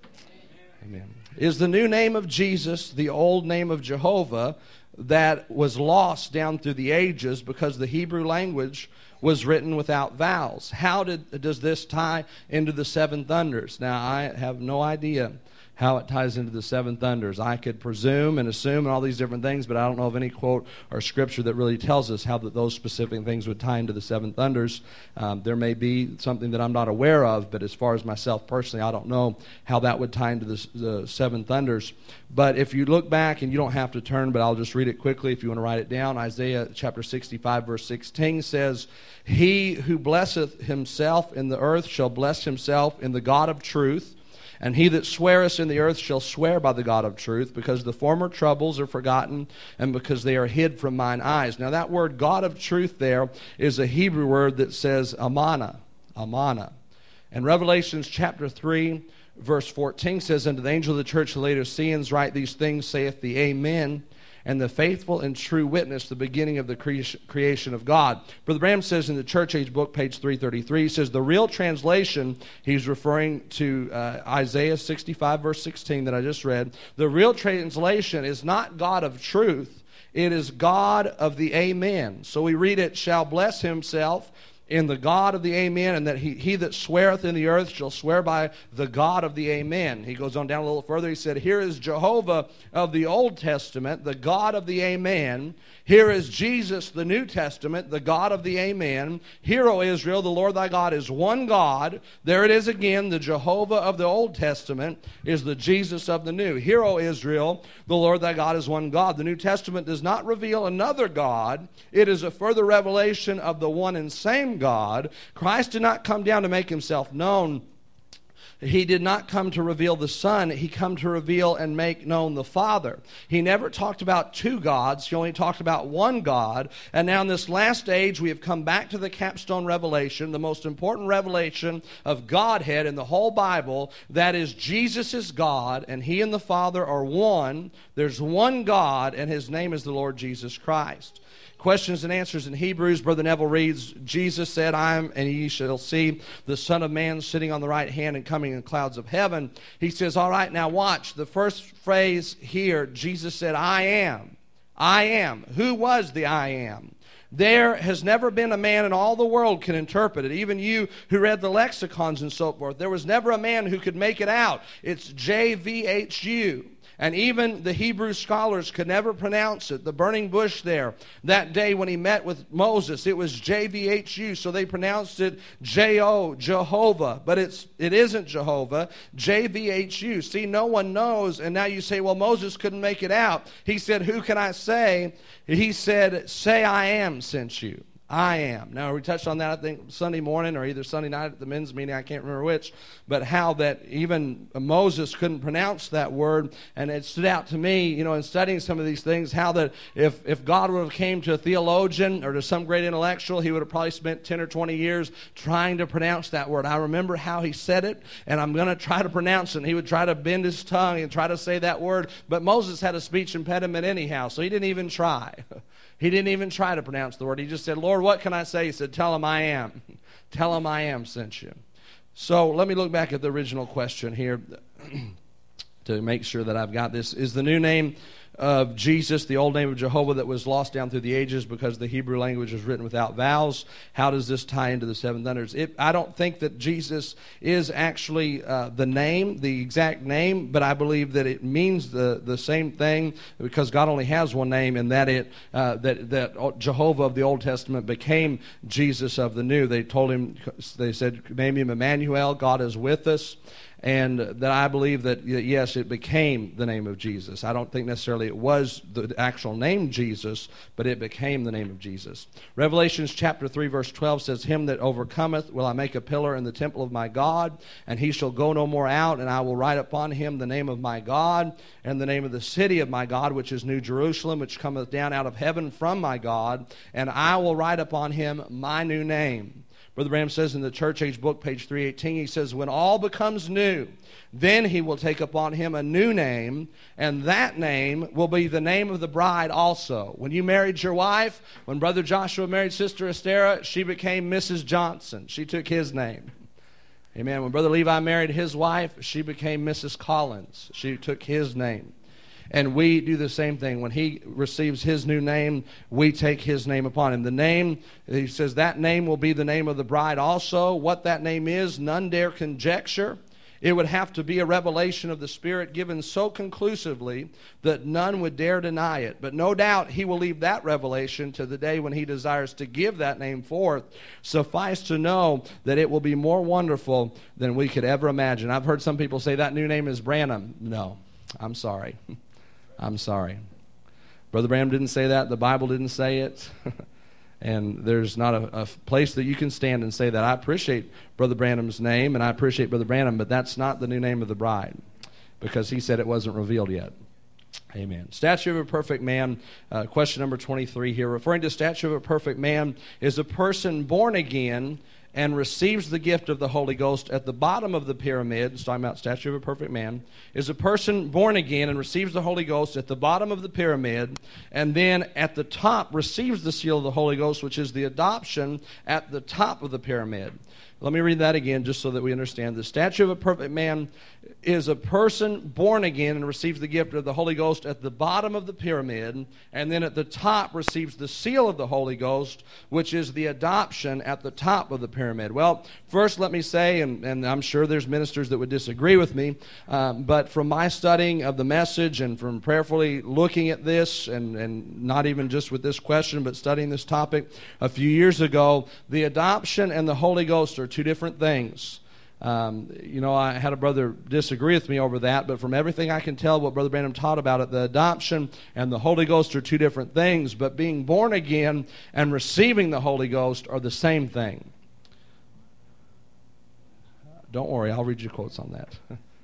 Amen. Amen. Is the new name of Jesus the old name of Jehovah that was lost down through the ages because the Hebrew language was written without vowels? How did does this tie into the seven thunders? Now, I have no idea how it ties into the seven thunders. I could presume and assume and all these different things, but I don't know of any quote or scripture that really tells us how that those specific things would tie into the seven thunders. Um, there may be something that I'm not aware of, but as far as myself personally, I don't know how that would tie into the, the seven thunders. But if you look back, and you don't have to turn, but I'll just read it quickly if you want to write it down. Isaiah chapter sixty-five, verse sixteen says, "He who blesseth himself in the earth shall bless himself in the God of truth. And he that sweareth in the earth shall swear by the God of truth, because the former troubles are forgotten, and because they are hid from mine eyes." Now that word God of truth there is a Hebrew word that says amana, amana. And Revelations chapter three, verse fourteen says, "Unto the angel of the church of Laodiceans write these things, saith the Amen, and the faithful and true witness, the beginning of the creation of God." Brother Branham says in the Church Age book, page three thirty-three, he says the real translation, he's referring to uh, Isaiah sixty-five, verse sixteen that I just read. The real translation is not God of truth, it is God of the Amen. So we read it, "shall bless himself in the God of the Amen, and that he, he that sweareth in the earth shall swear by the God of the Amen." He goes on down a little further. He said, "Here is Jehovah of the Old Testament, the God of the Amen. Here is Jesus, the New Testament, the God of the Amen. Hear, O Israel, the Lord thy God is one God." There it is again. The Jehovah of the Old Testament is the Jesus of the New. "Hear, O Israel, the Lord thy God is one God." The New Testament does not reveal another God. It is a further revelation of the one and same God. Christ did not come down to make himself known He did not come to reveal the Son. He come to reveal and make known the Father. He never talked about two gods. He only talked about one God. And now in this last age, we have come back to the capstone revelation, the most important revelation of Godhead in the whole Bible. That is, Jesus is God, and He and the Father are one. There's one God, and His name is the Lord Jesus Christ. Questions and answers in Hebrews, Brother Neville reads, Jesus said, I am, and ye shall see the Son of Man sitting on the right hand and coming in clouds of heaven. He says, all right, now watch. The first phrase here, Jesus said, I am. I am. Who was the I am? There has never been a man in all the world can interpret it. Even you who read the lexicons and so forth, there was never a man who could make it out. It's J V H U. And even the Hebrew scholars could never pronounce it. The burning bush there, that day when he met with Moses, it was J V H U, so they pronounced it J O, Jehovah. But it's, it isn't Jehovah, J V H U. See, no one knows, and now you say, well, Moses couldn't make it out. He said, who can I say? He said, say I am sent you. I am. Now, we touched on that, I think, Sunday morning or either Sunday night at the men's meeting, I can't remember which, but how that even Moses couldn't pronounce that word, and it stood out to me, you know, in studying some of these things, how that if, if God would have came to a theologian or to some great intellectual, he would have probably spent ten or twenty years trying to pronounce that word. I remember how he said it, and I'm going to try to pronounce it, and he would try to bend his tongue and try to say that word, but Moses had a speech impediment anyhow, so he didn't even try. He didn't even try to pronounce the word. He just said, Lord, what can I say? He said, tell him I am. Tell him I am sent you. So let me look back at the original question here to make sure that I've got this. Is the new name of Jesus the old name of Jehovah that was lost down through the ages because the Hebrew language was written without vowels? How does this tie into the seven thunders? It, I don't think that Jesus is actually uh, the name, the exact name, but I believe that it means the, the same thing because God only has one name, and that it uh, that that Jehovah of the Old Testament became Jesus of the New. They told him, they said, name him Emmanuel, God is with us. And that I believe that, yes, it became the name of Jesus. I don't think necessarily it was the actual name Jesus, but it became the name of Jesus. Revelations chapter three, verse twelve says, him that overcometh will I make a pillar in the temple of my God, and he shall go no more out, and I will write upon him the name of my God, and the name of the city of my God, which is New Jerusalem, which cometh down out of heaven from my God, and I will write upon him my new name. Brother Branham says in the Church Age book, page three eighteen, he says, when all becomes new, then he will take upon him a new name, and that name will be the name of the bride also. When you married your wife, when Brother Joshua married Sister Estera, she became Missus Johnson. She took his name. Amen. When Brother Levi married his wife, she became Missus Collins. She took his name. And we do the same thing. When he receives his new name, we take his name upon him. The name, he says, that name will be the name of the bride also. What that name is, none dare conjecture. It would have to be a revelation of the Spirit given so conclusively that none would dare deny it. But no doubt he will leave that revelation to the day when he desires to give that name forth. Suffice to know that it will be more wonderful than we could ever imagine. I've heard some people say that new name is Branham. No, I'm sorry. I'm sorry. Brother Branham didn't say that. The Bible didn't say it. And there's not a, a place that you can stand and say that. I appreciate Brother Branham's name, and I appreciate Brother Branham, but that's not the new name of the bride because he said it wasn't revealed yet. Amen. Statue of a perfect man, uh, question number twenty-three here. Referring to statue of a perfect man is a person born again and receives the gift of the Holy Ghost. At the bottom of the pyramid, it's talking about statue of a perfect man, is a person born again and receives the Holy Ghost at the bottom of the pyramid, and then at the top receives the seal of the Holy Ghost, which is the adoption at the top of the pyramid. Let me read that again just so that we understand. The statue of a perfect man is a person born again and receives the gift of the Holy Ghost at the bottom of the pyramid, and then at the top receives the seal of the Holy Ghost, which is the adoption at the top of the pyramid. Well, first let me say, and, and I'm sure there's ministers that would disagree with me, um, but from my studying of the message and from prayerfully looking at this, and, and not even just with this question, but studying this topic a few years ago, the adoption and the Holy Ghost are two different things. Um, you know, I had a brother disagree with me over that, but from everything I can tell what Brother Branham taught about it, the adoption and the Holy Ghost are two different things, but being born again and receiving the Holy Ghost are the same thing. Don't worry, I'll read you quotes on that.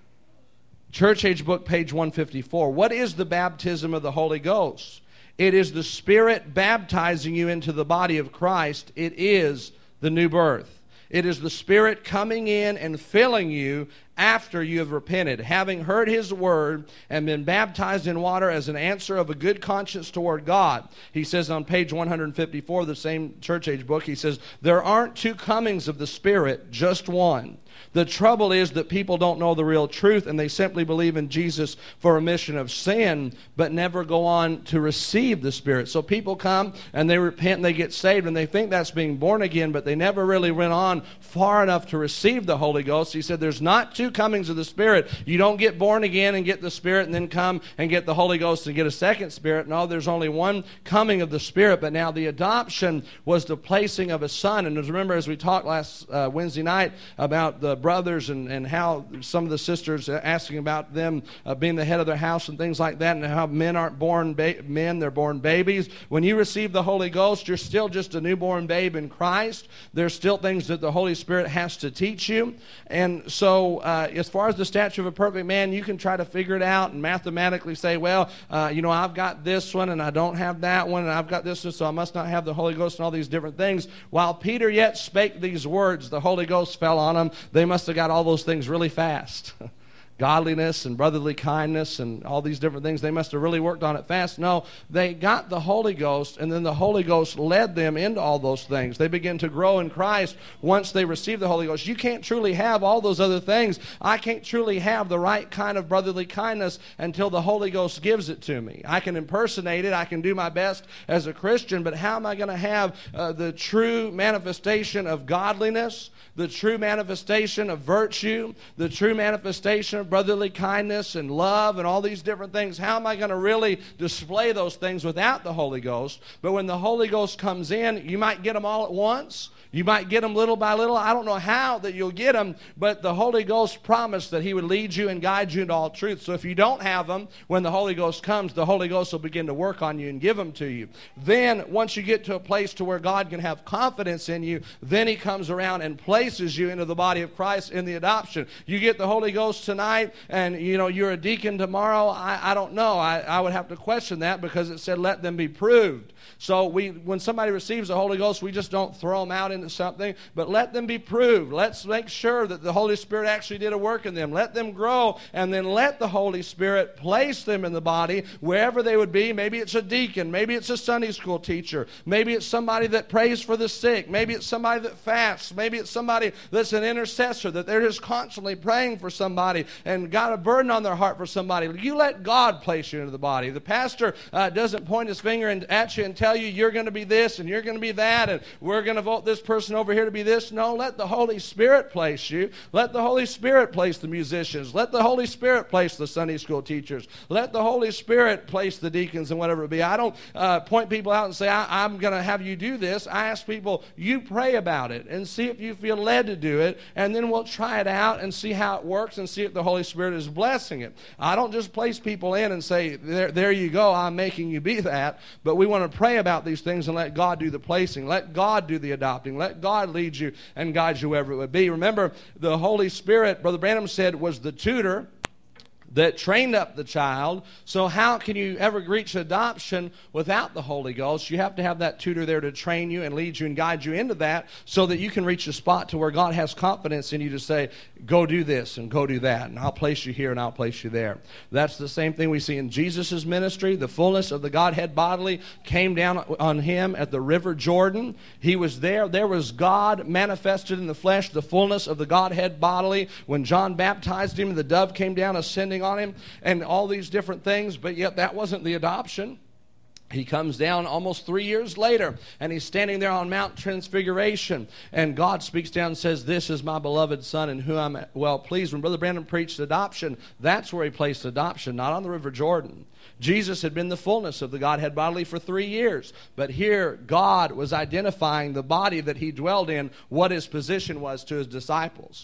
Church Age Book, page one fifty-four. What is the baptism of the Holy Ghost? It is the Spirit baptizing you into the body of Christ. It is the new birth. It is the Spirit coming in and filling you after you have repented, having heard His word and been baptized in water as an answer of a good conscience toward God. He says on page one fifty-four of the same Church Age book, he says, there aren't two comings of the Spirit, just one. The trouble is that people don't know the real truth, and they simply believe in Jesus for remission of sin, but never go on to receive the Spirit. So people come and they repent and they get saved, and they think that's being born again, but they never really went on far enough to receive the Holy Ghost. He said there's not two comings of the Spirit. You don't get born again and get the Spirit and then come and get the Holy Ghost and get a second Spirit. No, there's only one coming of the Spirit. But now the adoption was the placing of a son. And remember, as we talked last uh, Wednesday night about the brothers and, and how some of the sisters asking about them uh, being the head of their house and things like that, and how men aren't born ba- men, they're born babies. When you receive the Holy Ghost, you're still just a newborn babe in Christ. There's still things that the Holy Spirit has to teach you. And so uh, as far as the stature of a perfect man, you can try to figure it out and mathematically say, well, uh, you know, I've got this one and I don't have that one, and I've got this one, so I must not have the Holy Ghost, and all these different things. While Peter yet spake these words, the Holy Ghost fell on them. They must have got all those things really fast. Godliness and brotherly kindness and all these different things, they must have really worked on it fast. No, they got the Holy Ghost, and then the Holy Ghost led them into all those things. They begin to grow in Christ once they receive the Holy Ghost. You can't truly have all those other things. I can't truly have the right kind of brotherly kindness until the Holy Ghost gives it to me. I can impersonate it. I can do my best as a Christian, but how am I going to have uh, the true manifestation of godliness, the true manifestation of virtue, the true manifestation of brotherly kindness and love and all these different things? How am I going to really display those things without the Holy Ghost? But when the Holy Ghost comes in, you might get them all at once. You might get them little by little. I don't know how that you'll get them, but the Holy Ghost promised that He would lead you and guide you into all truth. So if you don't have them, when the Holy Ghost comes, the Holy Ghost will begin to work on you and give them to you. Then, once you get to a place to where God can have confidence in you, then He comes around and places you into the body of Christ in the adoption. You get the Holy Ghost tonight, and you know you're a deacon tomorrow. I, I don't know. I, I would have to question that, because it said, let them be proved. So we, when somebody receives the Holy Ghost, we just don't throw them out into something, but let them be proved. Let's make sure that the Holy Spirit actually did a work in them. Let them grow, and then let the Holy Spirit place them in the body wherever they would be. Maybe it's a deacon. Maybe it's a Sunday school teacher. Maybe it's somebody that prays for the sick. Maybe it's somebody that fasts. Maybe it's somebody that's an intercessor, that they're just constantly praying for somebody and got a burden on their heart for somebody. You let God place you into the body. The pastor uh, doesn't point his finger and, at you and tell you you're going to be this and you're going to be that, and we're going to vote this person over here to be this. No, let the Holy Spirit place you. Let the Holy Spirit place the musicians. Let the Holy Spirit place the Sunday school teachers. Let the Holy Spirit place the deacons and whatever it be. I don't uh, point people out and say, I, I'm going to have you do this. I ask people, you pray about it and see if you feel led to do it, and then we'll try it out and see how it works and see if the Holy Spirit is blessing it. I don't just place people in and say, there, there you go, I'm making you be that, but we want to pray about these things and let God do the placing. Let God do the adopting. Let God lead you and guide you wherever it would be. Remember, the Holy Spirit, Brother Branham said, was the tutor that trained up the child. So how can you ever reach adoption without the Holy Ghost? You have to have that tutor there to train you and lead you and guide you into that, so that you can reach a spot to where God has confidence in you to say, go do this and go do that, and I'll place you here and I'll place you there. That's the same thing we see in Jesus' ministry. The fullness of the Godhead bodily came down on Him at the River Jordan. He was there. There was God manifested in the flesh, the fullness of the Godhead bodily. When John baptized Him, the dove came down ascending on Him and all these different things, but yet that wasn't the adoption. He comes down almost three years later, and He's standing there on Mount Transfiguration, and God speaks down and says, this is my beloved Son in whom I'm well pleased. When Brother Brandon preached adoption, that's where he placed adoption, not on the River Jordan. Jesus had been the fullness of the Godhead bodily for three years, but here God was identifying the body that He dwelled in, what His position was to His disciples.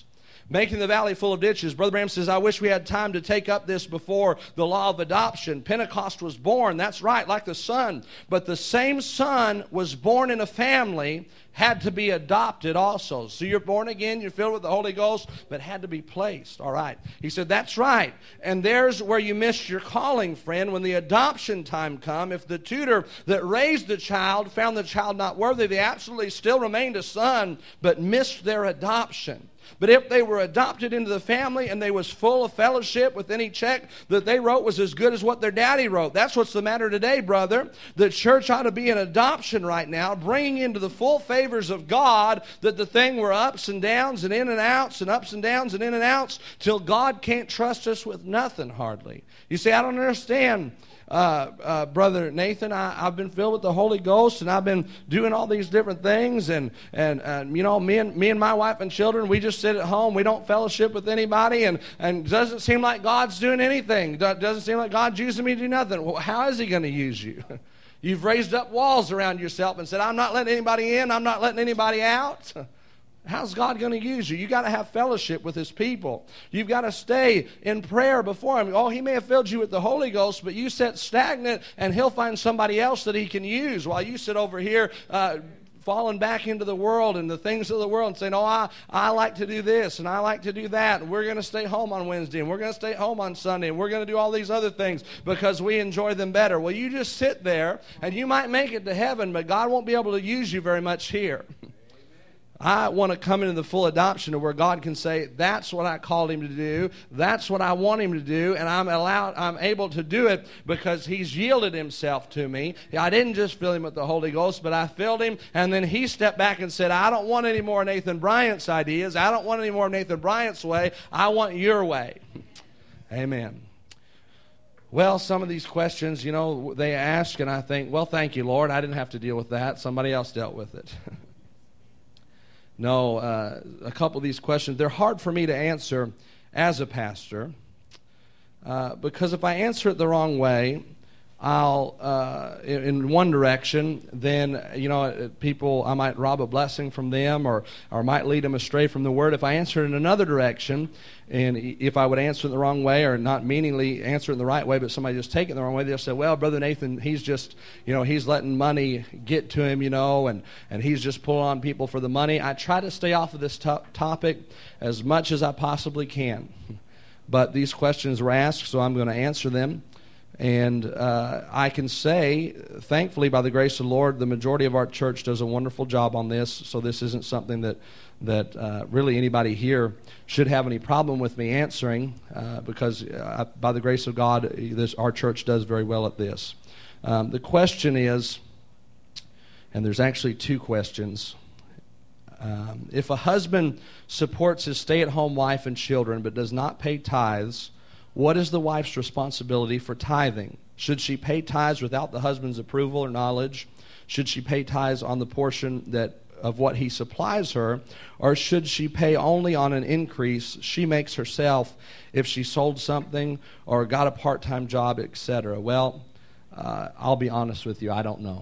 Making the valley full of ditches. Brother Branham says, I wish we had time to take up this before the law of adoption. Pentecost was born, that's right, like the Son. But the same Son was born in a family, had to be adopted also. So you're born again, you're filled with the Holy Ghost, but had to be placed. All right. He said, that's right. And there's where you missed your calling, friend. When the adoption time come, if the tutor that raised the child found the child not worthy, they absolutely still remained a son, but missed their adoption. But if they were adopted into the family and they was full of fellowship with any check that they wrote was as good as what their daddy wrote. That's what's the matter today, brother. The church ought to be in adoption right now, bringing into the full favors of God that the thing were ups and downs and in and outs and ups and downs and in and outs till God can't trust us with nothing hardly. You say, I don't understand. Uh, uh, Brother Nathan, I, I've been filled with the Holy Ghost, and I've been doing all these different things, and, and, and you know, me and, me and my wife and children, we just sit at home. We don't fellowship with anybody, and, and it doesn't seem like God's doing anything. It doesn't seem like God's using me to do nothing. Well, how is He going to use you? You've raised up walls around yourself and said, I'm not letting anybody in, I'm not letting anybody out. How's God going to use you? You've got to have fellowship with His people. You've got to stay in prayer before Him. Oh, He may have filled you with the Holy Ghost, but you sit stagnant, and He'll find somebody else that He can use while you sit over here uh, falling back into the world and the things of the world and saying, oh, I, I like to do this, and I like to do that, and we're going to stay home on Wednesday, and we're going to stay home on Sunday, and we're going to do all these other things because we enjoy them better. Well, you just sit there, and you might make it to heaven, but God won't be able to use you very much here. I want to come into the full adoption of where God can say, that's what I called him to do, that's what I want him to do, and I'm allowed, I'm able to do it because he's yielded himself to me. I didn't just fill him with the Holy Ghost, but I filled him, and then he stepped back and said, I don't want any more Nathan Bryant's ideas, I don't want any more Nathan Bryant's way, I want your way. Amen. Well, some of these questions, you know, they ask, and I think, well, thank you, Lord, I didn't have to deal with that, somebody else dealt with it. No, uh, a couple of these questions, they're hard for me to answer as a pastor uh, because if I answer it the wrong way, I'll, uh, in, in one direction, then, you know, people, I might rob a blessing from them or, or might lead them astray from the Word. If I answer it in another direction, and if I would answer it the wrong way or not meaningly answer it in the right way, but somebody just take it the wrong way, they'll say, well, Brother Nathan, he's just, you know, he's letting money get to him, you know, and, and he's just pulling on people for the money. I try to stay off of this to- topic as much as I possibly can. But these questions were asked, so I'm going to answer them. And uh, I can say, thankfully, by the grace of the Lord, the majority of our church does a wonderful job on this, so this isn't something that, that uh, really anybody here should have any problem with me answering, uh, because uh, by the grace of God, this, our church does very well at this. Um, the question is, and there's actually two questions. Um, if a husband supports his stay-at-home wife and children but does not pay tithes, what is the wife's responsibility for tithing? Should she pay tithes without the husband's approval or knowledge? Should she pay tithes on the portion that of what he supplies her? Or should she pay only on an increase she makes herself if she sold something or got a part-time job, et cetera? Well, uh, I'll be honest with you, I don't know.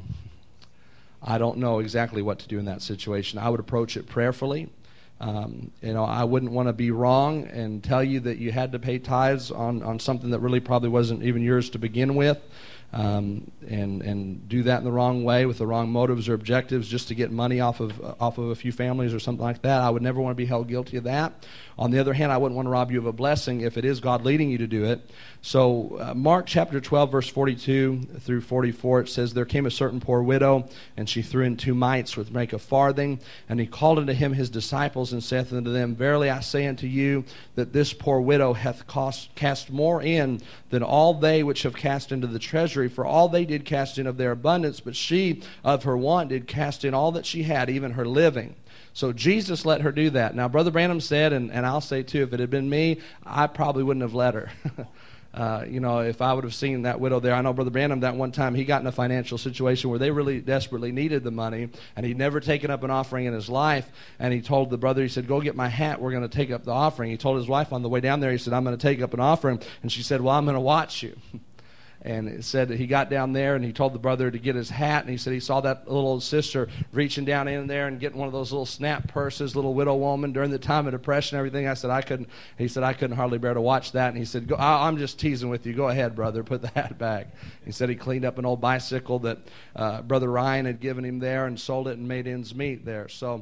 I don't know exactly what to do in that situation. I would approach it prayerfully. Um, you know, I wouldn't want to be wrong and tell you that you had to pay tithes on, on something that really probably wasn't even yours to begin with, um, and and do that in the wrong way with the wrong motives or objectives just to get money off of uh, off of a few families or something like that. I would never want to be held guilty of that. On the other hand, I wouldn't want to rob you of a blessing if it is God leading you to do it. So uh, Mark chapter twelve, verse forty-two through forty-four, it says, there came a certain poor widow, and she threw in two mites, which make a farthing. And he called unto him his disciples, and saith unto them, verily I say unto you, that this poor widow hath cost, cast more in than all they which have cast into the treasury. For all they did cast in of their abundance, but she of her want did cast in all that she had, even her living. So Jesus let her do that. Now, Brother Branham said, and, and I'll say too, if it had been me, I probably wouldn't have let her. uh, you know, if I would have seen that widow there. I know Brother Branham, that one time, he got in a financial situation where they really desperately needed the money, and he'd never taken up an offering in his life. And he told the brother, he said, go get my hat, we're going to take up the offering. He told his wife on the way down there, he said, I'm going to take up an offering. And she said, well, I'm going to watch you. And it said that he got down there and he told the brother to get his hat, and he said he saw that little old sister reaching down in there and getting one of those little snap purses, little widow woman during the time of depression and everything. I said I couldn't. He said I couldn't hardly bear to watch that. And he said, Go, I'm just teasing with you. Go ahead, brother. Put the hat back. He said he cleaned up an old bicycle that uh, Brother Ryan had given him there and sold it and made ends meet there. So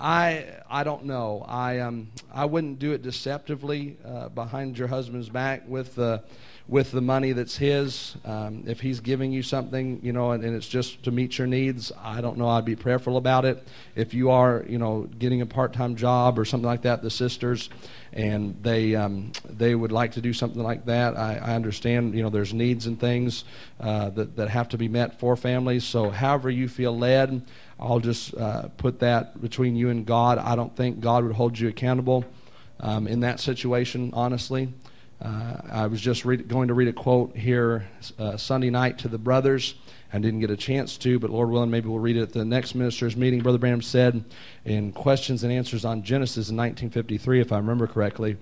I I don't know. I um I wouldn't do it deceptively uh, behind your husband's back with the with the money that's his. Um, if he's giving you something, you know, and, and it's just to meet your needs, I don't know. I'd be prayerful about it. If you are, you know, getting a part-time job or something like that, the sisters, and they um, they would like to do something like that, I, I understand. You know, there's needs and things uh, that that have to be met for families. So, however you feel led, I'll just uh, put that between you and God. I don't think God would hold you accountable um, in that situation, honestly. Uh, I was just read, going to read a quote here uh, Sunday night to the brothers. I didn't get a chance to, but Lord willing, maybe we'll read it at the next ministers' meeting. Brother Branham said in Questions and Answers on Genesis in nineteen fifty-three, if I remember correctly,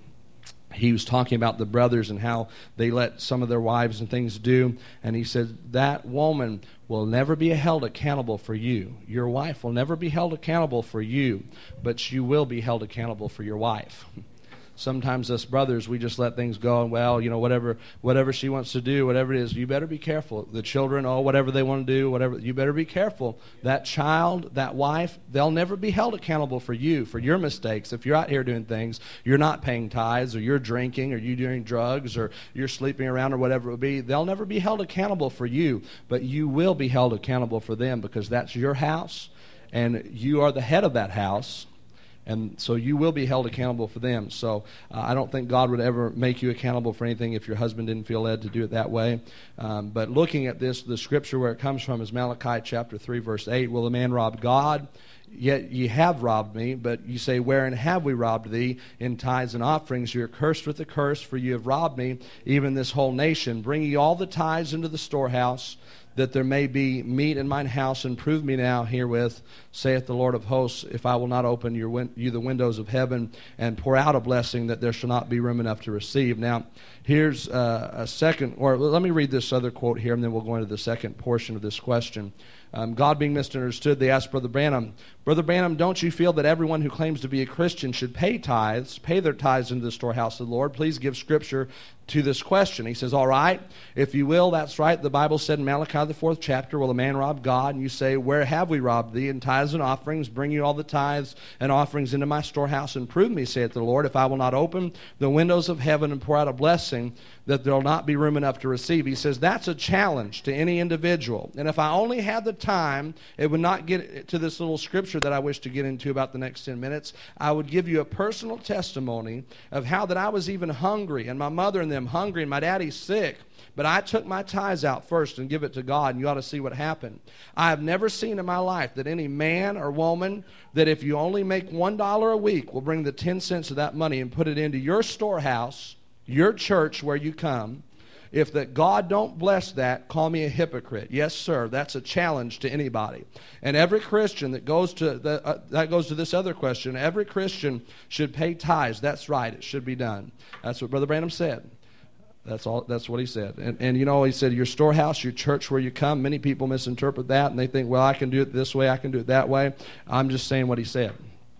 he was talking about the brothers and how they let some of their wives and things do. And he said, that woman will never be held accountable for you. Your wife will never be held accountable for you, but you will be held accountable for your wife. Sometimes us brothers, we just let things go, and well, you know, whatever whatever she wants to do, whatever it is, you better be careful. The children, oh, whatever they want to do, whatever, you better be careful. That child, that wife, they'll never be held accountable for you, for your mistakes. If you're out here doing things, you're not paying tithes, or you're drinking, or you're doing drugs, or you're sleeping around, or whatever it would be, they'll never be held accountable for you, but you will be held accountable for them, because that's your house, and you are the head of that house. And so you will be held accountable for them. So uh, I don't think God would ever make you accountable for anything if your husband didn't feel led to do it that way. Um, but looking at this, the scripture where it comes from is Malachi chapter three, verse eight. Will a man rob God? Yet ye have robbed me. But you say, wherein have we robbed thee? In tithes and offerings. You are cursed with a curse, for you have robbed me, even this whole nation. Bring ye all the tithes into the storehouse, that there may be meat in mine house, and prove me now herewith, saith the Lord of hosts, if I will not open your win- you the windows of heaven and pour out a blessing, that there shall not be room enough to receive. Now, here's uh, a second, or let me read this other quote here, and then we'll go into the second portion of this question. Um, God being misunderstood, they asked Brother Branham, Brother Branham, don't you feel that everyone who claims to be a Christian should pay tithes, pay their tithes into the storehouse of the Lord? Please give scripture to this question. He says, all right, if you will, that's right. The Bible said in Malachi, the fourth chapter, will a man rob God? And you say, where have we robbed thee? In tithes and offerings, bring you all the tithes and offerings into my storehouse, and prove me, saith the Lord, if I will not open the windows of heaven and pour out a blessing, that there will not be room enough to receive. He says that's a challenge to any individual. And if I only had the time, it would not get to this little scripture that I wish to get into about the next ten minutes. I would give you a personal testimony of how that I was even hungry, and my mother and them hungry, and my daddy's sick. But I took my tithes out first and give it to God, and you ought to see what happened. I have never seen in my life that any man or woman, that if you only make one dollar a week, will bring the ten cents of that money and put it into your storehouse, your church where you come. If that God don't bless that, call me a hypocrite. Yes, sir, that's a challenge to anybody. And every Christian that goes to the, uh, that goes to this other question, every Christian should pay tithes. That's right, it should be done. That's what Brother Branham said. That's all. That's what he said. And, and you know, he said, your storehouse, your church where you come. Many people misinterpret that, and they think, well, I can do it this way, I can do it that way. I'm just saying what he said.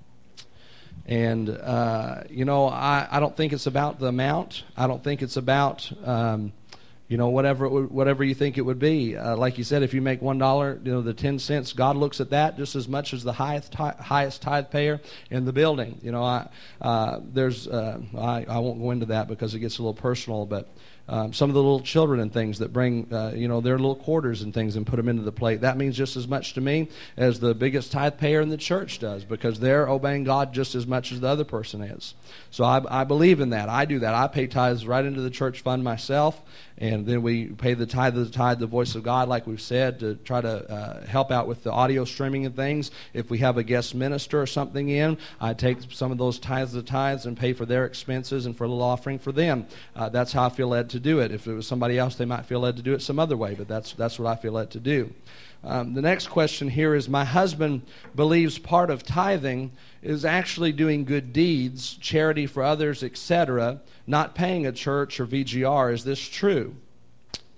And, uh, you know, I, I don't think it's about the amount. I don't think it's about, um, you know, whatever it would, whatever you think it would be. Uh, like you said, if you make one dollar, you know, the ten cents, God looks at that just as much as the highest highest tithe payer in the building. You know, I uh, there's uh, I, I won't go into that because it gets a little personal, but Um, some of the little children and things that bring, uh, you know, their little quarters and things and put them into the plate. That means just as much to me as the biggest tithe payer in the church does, because they're obeying God just as much as the other person is. So I, I believe in that. I do that. I pay tithes right into the church fund myself, and then we pay the tithe of the tithe, the voice of God, like we've said, to try to uh, help out with the audio streaming and things. If we have a guest minister or something in, I take some of those tithes of the tithes and pay for their expenses and for a little offering for them. Uh, that's how I feel led to do it. If it was somebody else, they might feel led to do it some other way, but that's that's what I feel led to do. Um, the next question here is, my husband believes part of tithing is actually doing good deeds, charity for others, et cetera, not paying a church or V G R. Is this true?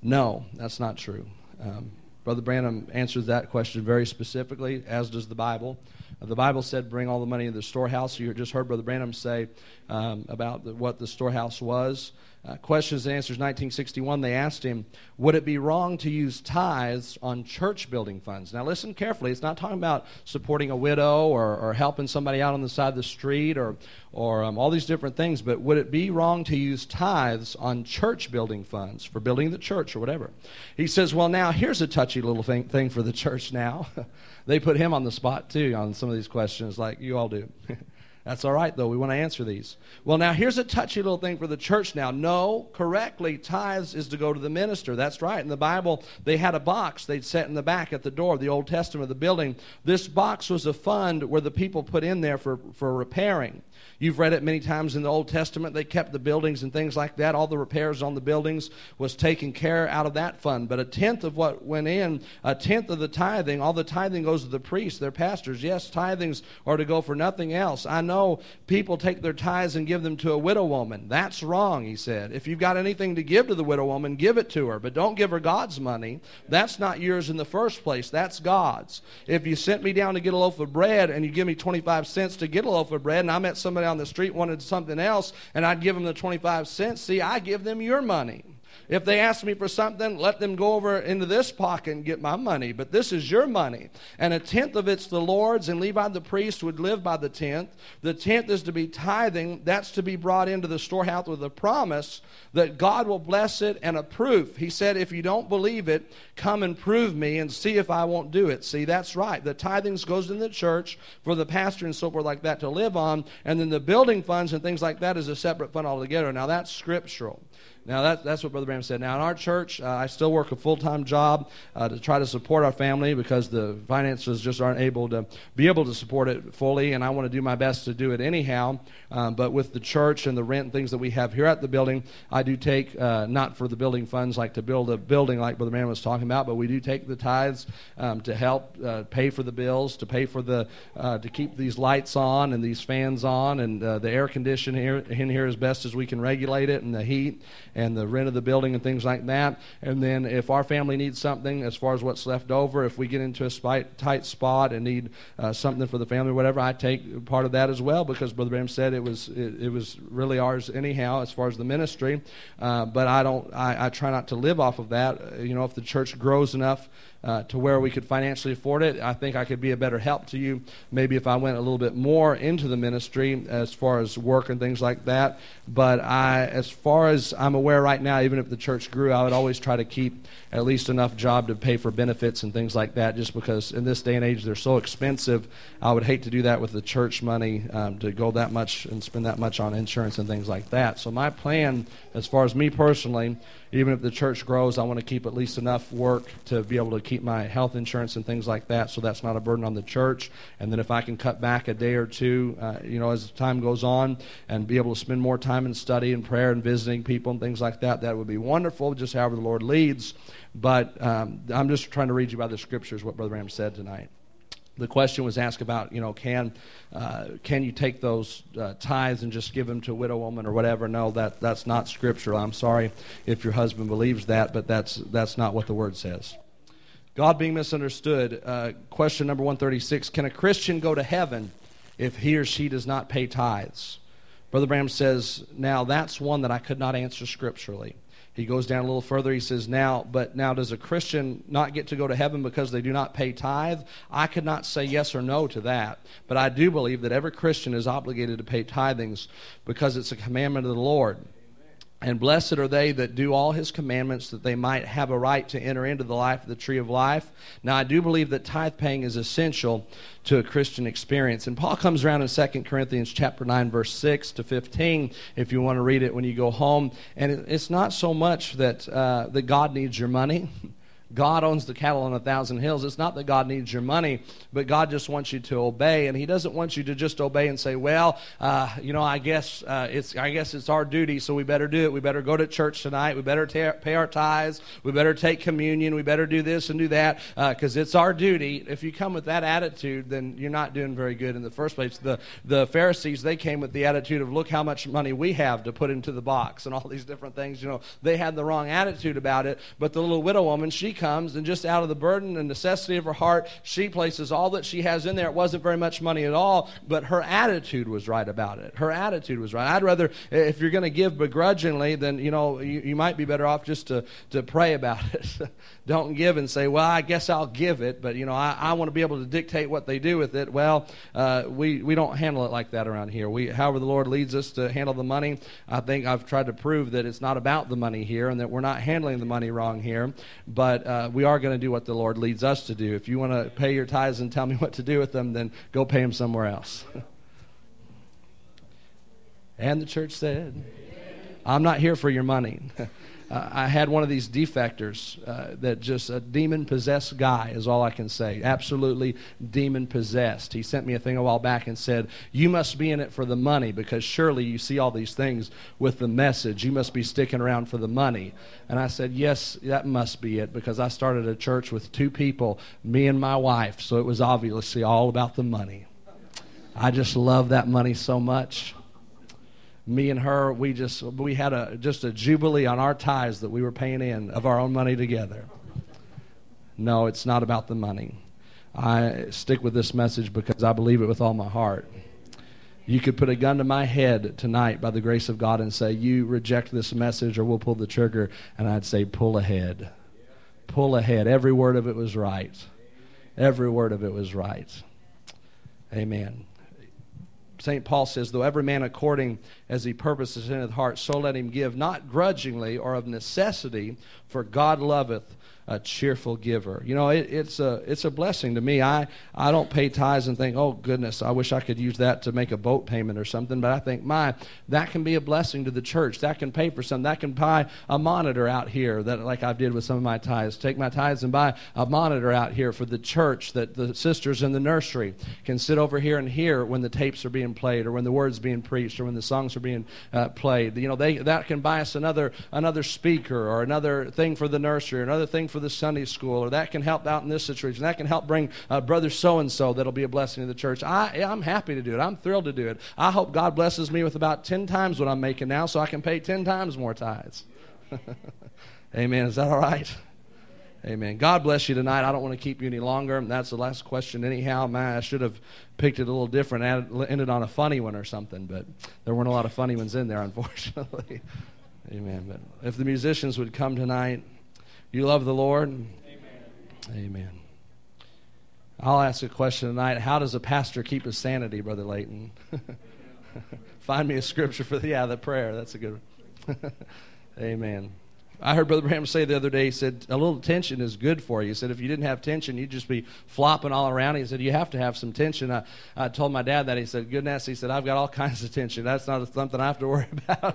No, that's not true. Um, Brother Branham answers that question very specifically, as does the Bible. Uh, the Bible said, bring all the money into the storehouse. You just heard Brother Branham say um, about the, what the storehouse was. Uh, questions and answers, nineteen sixty-one, they asked him, would it be wrong to use tithes on church building funds? Now listen carefully. It's not talking about supporting a widow or, or helping somebody out on the side of the street or, or um, all these different things, but would it be wrong to use tithes on church building funds for building the church or whatever? He says, well, now here's a touchy little thing, thing for the church now. They put him on the spot too on some of these questions like you all do. That's all right, though. We want to answer these. Well, now, here's a touchy little thing for the church now. No, correctly, tithes is to go to the minister. That's right. In the Bible, they had a box they'd set in the back at the door of the Old Testament of the building. This box was a fund where the people put in there for, for repairing. You've read it many times in the Old Testament. They kept the buildings and things like that. All the repairs on the buildings was taken care out of that fund. But a tenth of what went in, a tenth of the tithing, all the tithing goes to the priests, their pastors. Yes, tithings are to go for nothing else. I know people take their tithes and give them to a widow woman. That's wrong, he said. If you've got anything to give to the widow woman, give it to her. But don't give her God's money. That's not yours in the first place. That's God's. If you sent me down to get a loaf of bread and you give me twenty-five cents to get a loaf of bread and I met somebody on the street wanted something else and I'd give them the twenty-five cents, see, I give them your money. If they ask me for something, let them go over into this pocket and get my money. But this is your money. And a tenth of it's the Lord's, and Levi the priest would live by the tenth. The tenth is to be tithing. That's to be brought into the storehouse with a promise that God will bless it and approve. He said, if you don't believe it, come and prove me and see if I won't do it. See, that's right. The tithings goes in the church for the pastor and so forth like that to live on. And then the building funds and things like that is a separate fund altogether. Now, that's scriptural. Now, that, that's what Brother Branham said. Now, in our church, uh, I still work a full-time job uh, to try to support our family because the finances just aren't able to be able to support it fully, and I want to do my best to do it anyhow. Um, but with the church and the rent and things that we have here at the building, I do take, uh, not for the building funds like to build a building like Brother Branham was talking about, but we do take the tithes um, to help uh, pay for the bills, to pay for the, uh, to keep these lights on and these fans on, and uh, the air conditioning here, in here as best as we can regulate it, and the heat, and the rent of the building and things like that. And then if our family needs something as far as what's left over, if we get into a spite, tight spot and need uh, something for the family or whatever, I take part of that as well because Brother Branham said it was it, it was really ours anyhow as far as the ministry. Uh, but I don't. I, I try not to live off of that. Uh, you know, if the church grows enough Uh, to where we could financially afford it, I think I could be a better help to you maybe if I went a little bit more into the ministry as far as work and things like that. But I, as far as I'm aware right now, even if the church grew, I would always try to keep at least enough job to pay for benefits and things like that, just because in this day and age they're so expensive. I would hate to do that with the church money, um, to go that much and spend that much on insurance and things like that. So my plan, as far as me personally, even if the church grows, I want to keep at least enough work to be able to keep my health insurance and things like that, so that's not a burden on the church. And then if I can cut back a day or two, uh, you know, as time goes on, and be able to spend more time in study and prayer and visiting people and things like that, that would be wonderful, just however the Lord leads. But um, I'm just trying to read you by the scriptures what Brother Branham said tonight. The question was asked about, you know, can uh, can you take those uh, tithes and just give them to a widow woman or whatever? No, that that's not scriptural. I'm sorry if your husband believes that, but that's that's not what the Word says. God being misunderstood. Uh, question number one thirty-six: can a Christian go to heaven if he or she does not pay tithes? Brother Branham says, now that's one that I could not answer scripturally. He goes down a little further. He says, now, but now does a Christian not get to go to heaven because they do not pay tithe? I could not say yes or no to that. But I do believe that every Christian is obligated to pay tithings because it's a commandment of the Lord. And blessed are they that do all his commandments, that they might have a right to enter into the life of the tree of life. Now, I do believe that tithe paying is essential to a Christian experience. And Paul comes around in Second Corinthians chapter nine, verse six to fifteen, if you want to read it when you go home. And it's not so much that, uh, that God needs your money. God owns the cattle on a thousand hills. It's not that God needs your money, but God just wants you to obey, and he doesn't want you to just obey and say, well, uh, you know, I guess uh, it's I guess it's our duty, so we better do it. We better go to church tonight. We better ta- pay our tithes. We better take communion. We better do this and do that because uh, it's our duty. If you come with that attitude, then you're not doing very good in the first place. The, the Pharisees, they came with the attitude of, look how much money we have to put into the box and all these different things. You know, they had the wrong attitude about it, but the little widow woman, she comes, and just out of the burden and necessity of her heart, she places all that she has in there. It wasn't very much money at all, but her attitude was right about it. Her attitude was right. I'd rather, if you're going to give begrudgingly, then, you know, you, you might be better off just to, to pray about it. Don't give and say, well, I guess I'll give it, but, you know, I, I want to be able to dictate what they do with it. Well, uh, we, we don't handle it like that around here. We, however the Lord leads us to handle the money, I think I've tried to prove that it's not about the money here and that we're not handling the money wrong here, but uh, we are going to do what the Lord leads us to do. If you want to pay your tithes and tell me what to do with them, then go pay them somewhere else. And the church said, I'm not here for your money. Uh, I had one of these defectors uh, that just a demon-possessed guy is all I can say. Absolutely demon-possessed. He sent me a thing a while back and said, you must be in it for the money because surely you see all these things with the message. You must be sticking around for the money. And I said, yes, that must be it because I started a church with two people, me and my wife, so it was obviously all about the money. I just love that money so much. Me and her, we just we had a just a jubilee on our tithes that we were paying in of our own money together. No, it's not about the money. I stick with this message because I believe it with all my heart. You could put a gun to my head tonight by the grace of God and say, you reject this message or we'll pull the trigger. And I'd say, pull ahead. Pull ahead. Every word of it was right. Every word of it was right. Amen. Saint Paul says, though every man according as he purposes in his heart, so let him give, not grudgingly or of necessity, for God loveth a cheerful giver. You know, it, it's a it's a blessing to me. I, I don't pay tithes and think, oh, goodness, I wish I could use that to make a boat payment or something. But I think, my, that can be a blessing to the church. That can pay for something. That can buy a monitor out here, that like I did with some of my tithes. Take my tithes and buy a monitor out here for the church that the sisters in the nursery can sit over here and hear when the tapes are being played or when the words being preached or when the songs are being uh, played. You know, they that can buy us another another speaker or another thing for the nursery or another thing for the Sunday school, or that can help out in this situation. That can help bring uh, brother so-and-so that'll be a blessing to the church. I, I'm happy to do it. I'm thrilled to do it. I hope God blesses me with about ten times what I'm making now so I can pay ten times more tithes. Amen. Is that all right? Amen. God bless you tonight. I don't want to keep you any longer. That's the llast question anyhow. Man, I should have picked it a little different, added, ended on a funny one or something, but there weren't a lot of funny ones in there, unfortunately. Amen. But if the musicians would come tonight. You love the Lord? Amen. Amen. I'll ask a question tonight. How does a pastor keep his sanity, Brother Layton? Find me a scripture for the, yeah, the prayer. That's a good one. Amen. I heard Brother Branham say the other day, he said, a little tension is good for you. He said, if you didn't have tension, you'd just be flopping all around. He said, you have to have some tension. I, I told my dad that. He said, goodness, he said, I've got all kinds of tension. That's not something I have to worry about.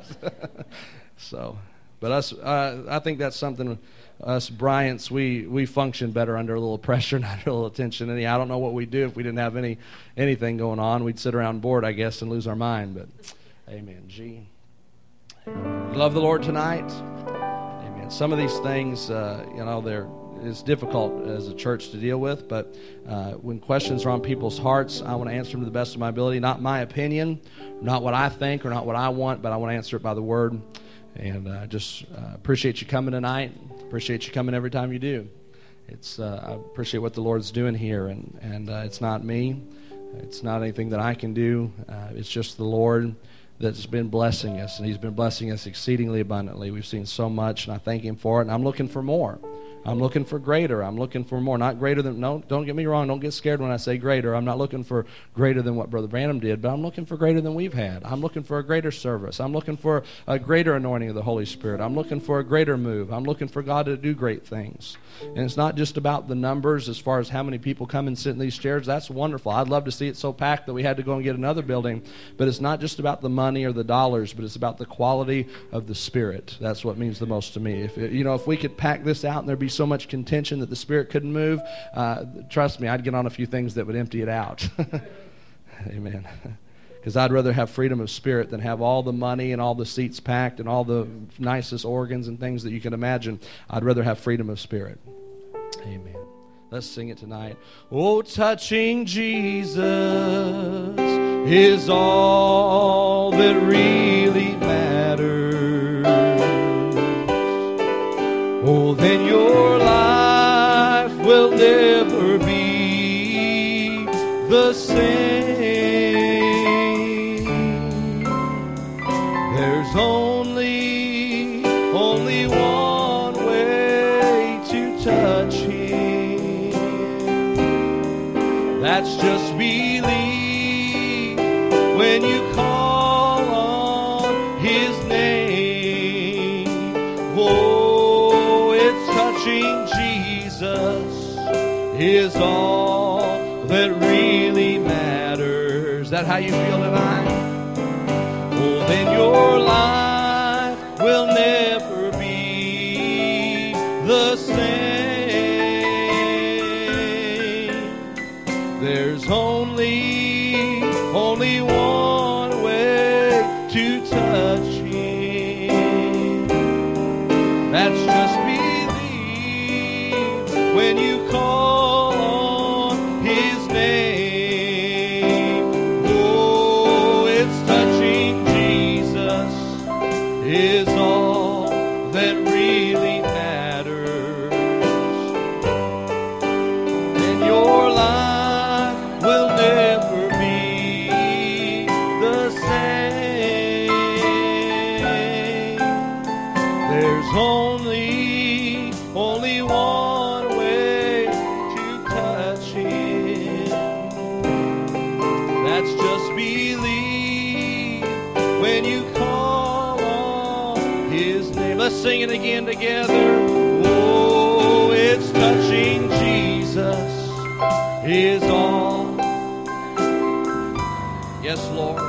So, but us, uh, I think that's something... Us Bryants, we, we function better under a little pressure, not under a little tension. And I don't know what we'd do if we didn't have any anything going on. We'd sit around bored, I guess, and lose our mind. But, amen. G. You love the Lord tonight? Amen. Some of these things, uh, you know, they're it's difficult as a church to deal with. But uh, when questions are on people's hearts, I want to answer them to the best of my ability. Not my opinion, not what I think or not what I want, but I want to answer it by the Word. And I uh, just uh, appreciate you coming tonight. Appreciate you coming every time you do. It's uh, I appreciate what the Lord's doing here, and and uh, it's not me, it's not anything that I can do. Uh, it's just the Lord that's been blessing us, and He's been blessing us exceedingly abundantly. We've seen so much, and I thank Him for it. And I'm looking for more. I'm looking for greater. I'm looking for more. Not greater than, no, don't get me wrong. Don't get scared when I say greater. I'm not looking for greater than what Brother Branham did, but I'm looking for greater than we've had. I'm looking for a greater service. I'm looking for a greater anointing of the Holy Spirit. I'm looking for a greater move. I'm looking for God to do great things. And it's not just about the numbers as far as how many people come and sit in these chairs. That's wonderful. I'd love to see it so packed that we had to go and get another building. But it's not just about the money or the dollars, but it's about the quality of the Spirit. That's what means the most to me. If you know, if we could pack this out and there'd be so much contention that the Spirit couldn't move, uh, trust me, I'd get on a few things that would empty it out. Amen. Because I'd rather have freedom of spirit than have all the money and all the seats packed and all the nicest organs and things that you can imagine. I'd rather have freedom of spirit. Amen. Let's sing it tonight. Oh, touching Jesus is all that really matters. Oh, then your life will never be the same. There's only, only one way to touch Him. That's just believe when you call on His name. Oh, it's touching Jesus is all that really matters. Is that how you feel tonight? Oh, then your life will never be the same. There's only, only one way to touch Him. That's just believe when you call on His name. Oh, it's touching Jesus is all that really matters. And your life will never be the same. There's only, only one way to touch Him. That's just believe when you call on His name. Let's sing it again together. Oh, it's touching Jesus is all. Yes, Lord.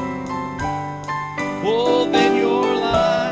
Oh, then your life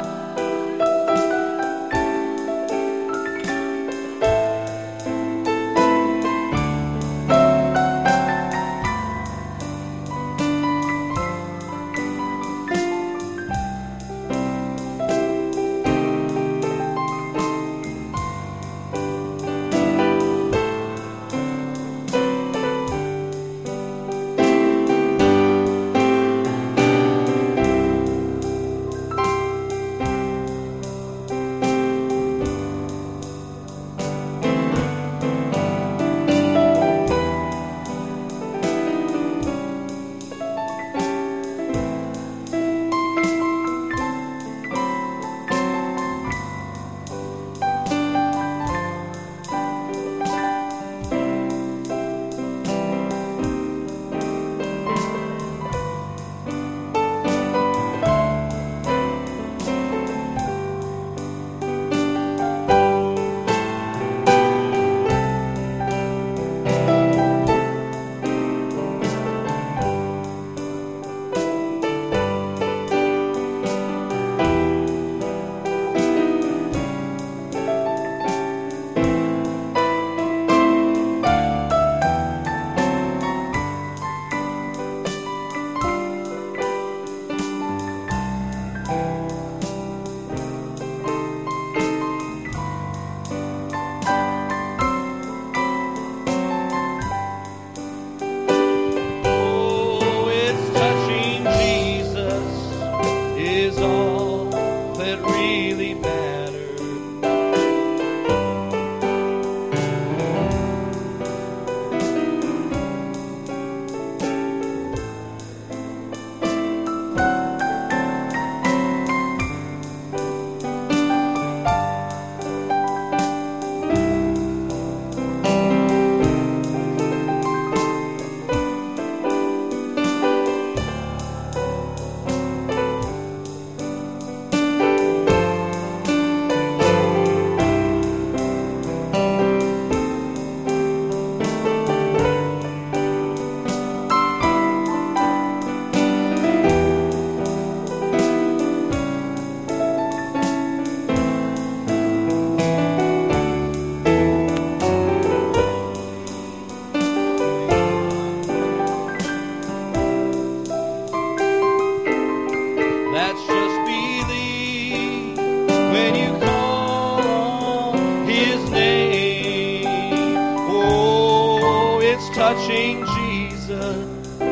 touching Jesus.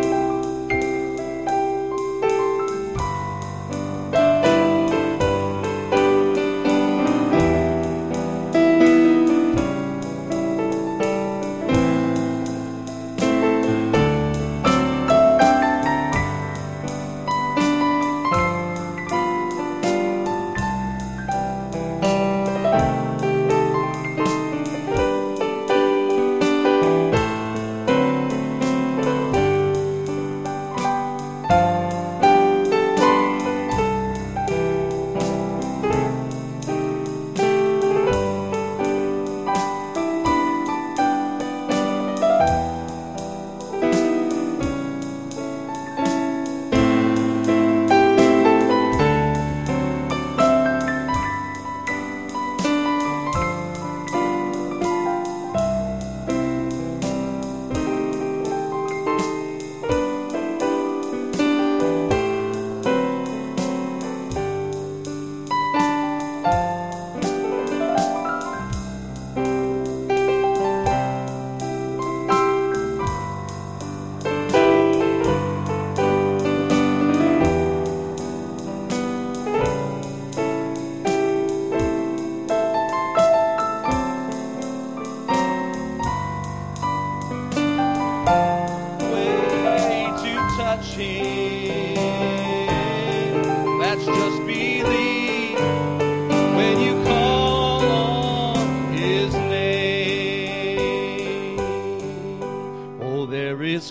That's just believe when you call on His name. Oh, there is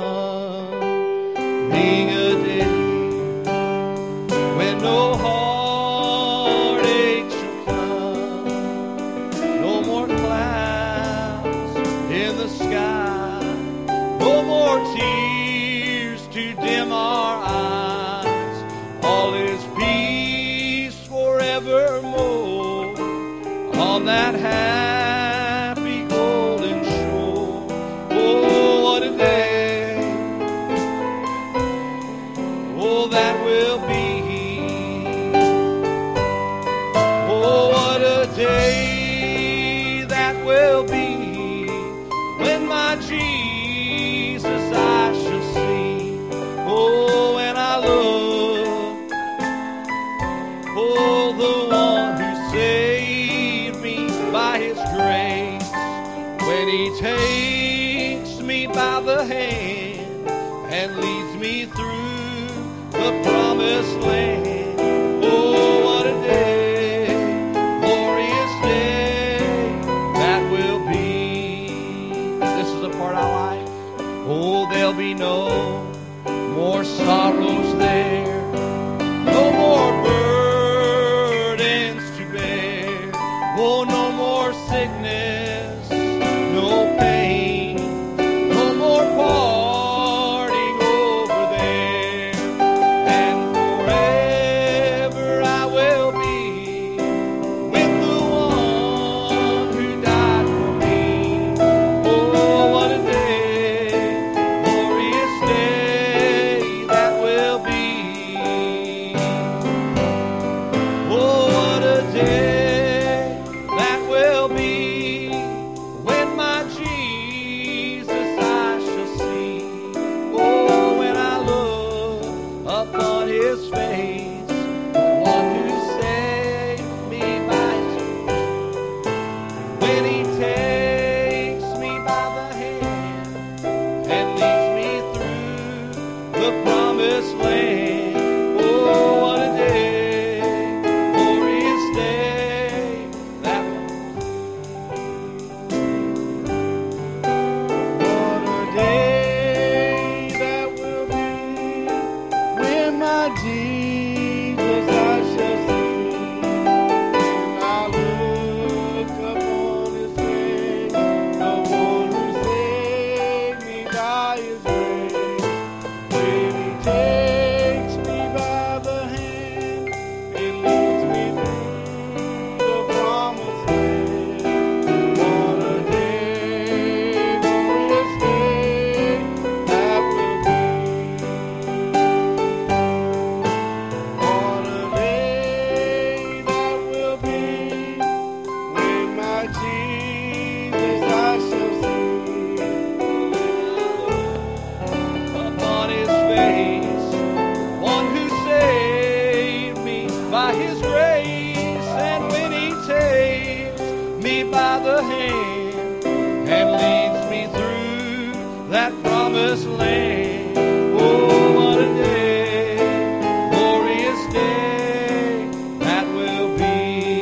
coming a day when no heartache shall come, no more clouds in the sky, no more tears to dim our eyes. All is peace forevermore on that happy golden shore. Oh, what a day, oh, that will be. Oh, what a day that will be when my Jesus I shall see. Oh, when I look, oh, the one who saved me by His grace, when He takes me by the hand and leads me through the promised land. Oh, what a day, glorious day that will be. This is the part I like. Oh, there'll be no more sorrows there, no more burdens to bear. Oh, no more sickness, no pain, no more parting over there. And forever I will be with the one who died for me. Oh, what a day, glorious day that will be. Oh, what a day that will be the hand and leads me through that promised land. Oh, what a day, glorious day that will be.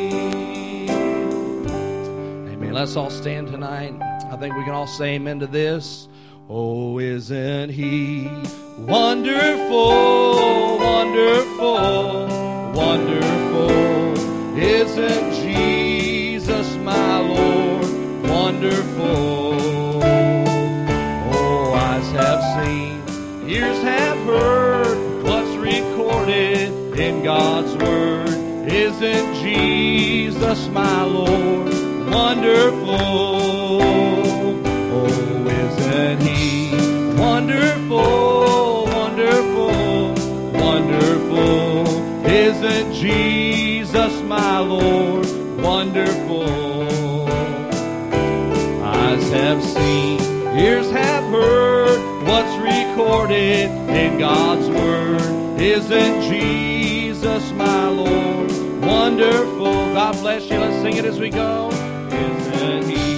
Amen. Let's all stand tonight. I think we can all say amen to this. Oh, isn't he wonderful, wonderful, wonderful? Isn't Jesus my Lord wonderful? Oh, eyes have seen, ears have heard what's recorded in God's Word. Isn't Jesus my Lord wonderful? Oh, isn't he wonderful, wonderful, wonderful? Isn't Jesus my Lord wonderful? Eyes have seen, ears have heard what's recorded in God's Word. Isn't Jesus my Lord wonderful? God bless you. Let's sing it as we go. Isn't he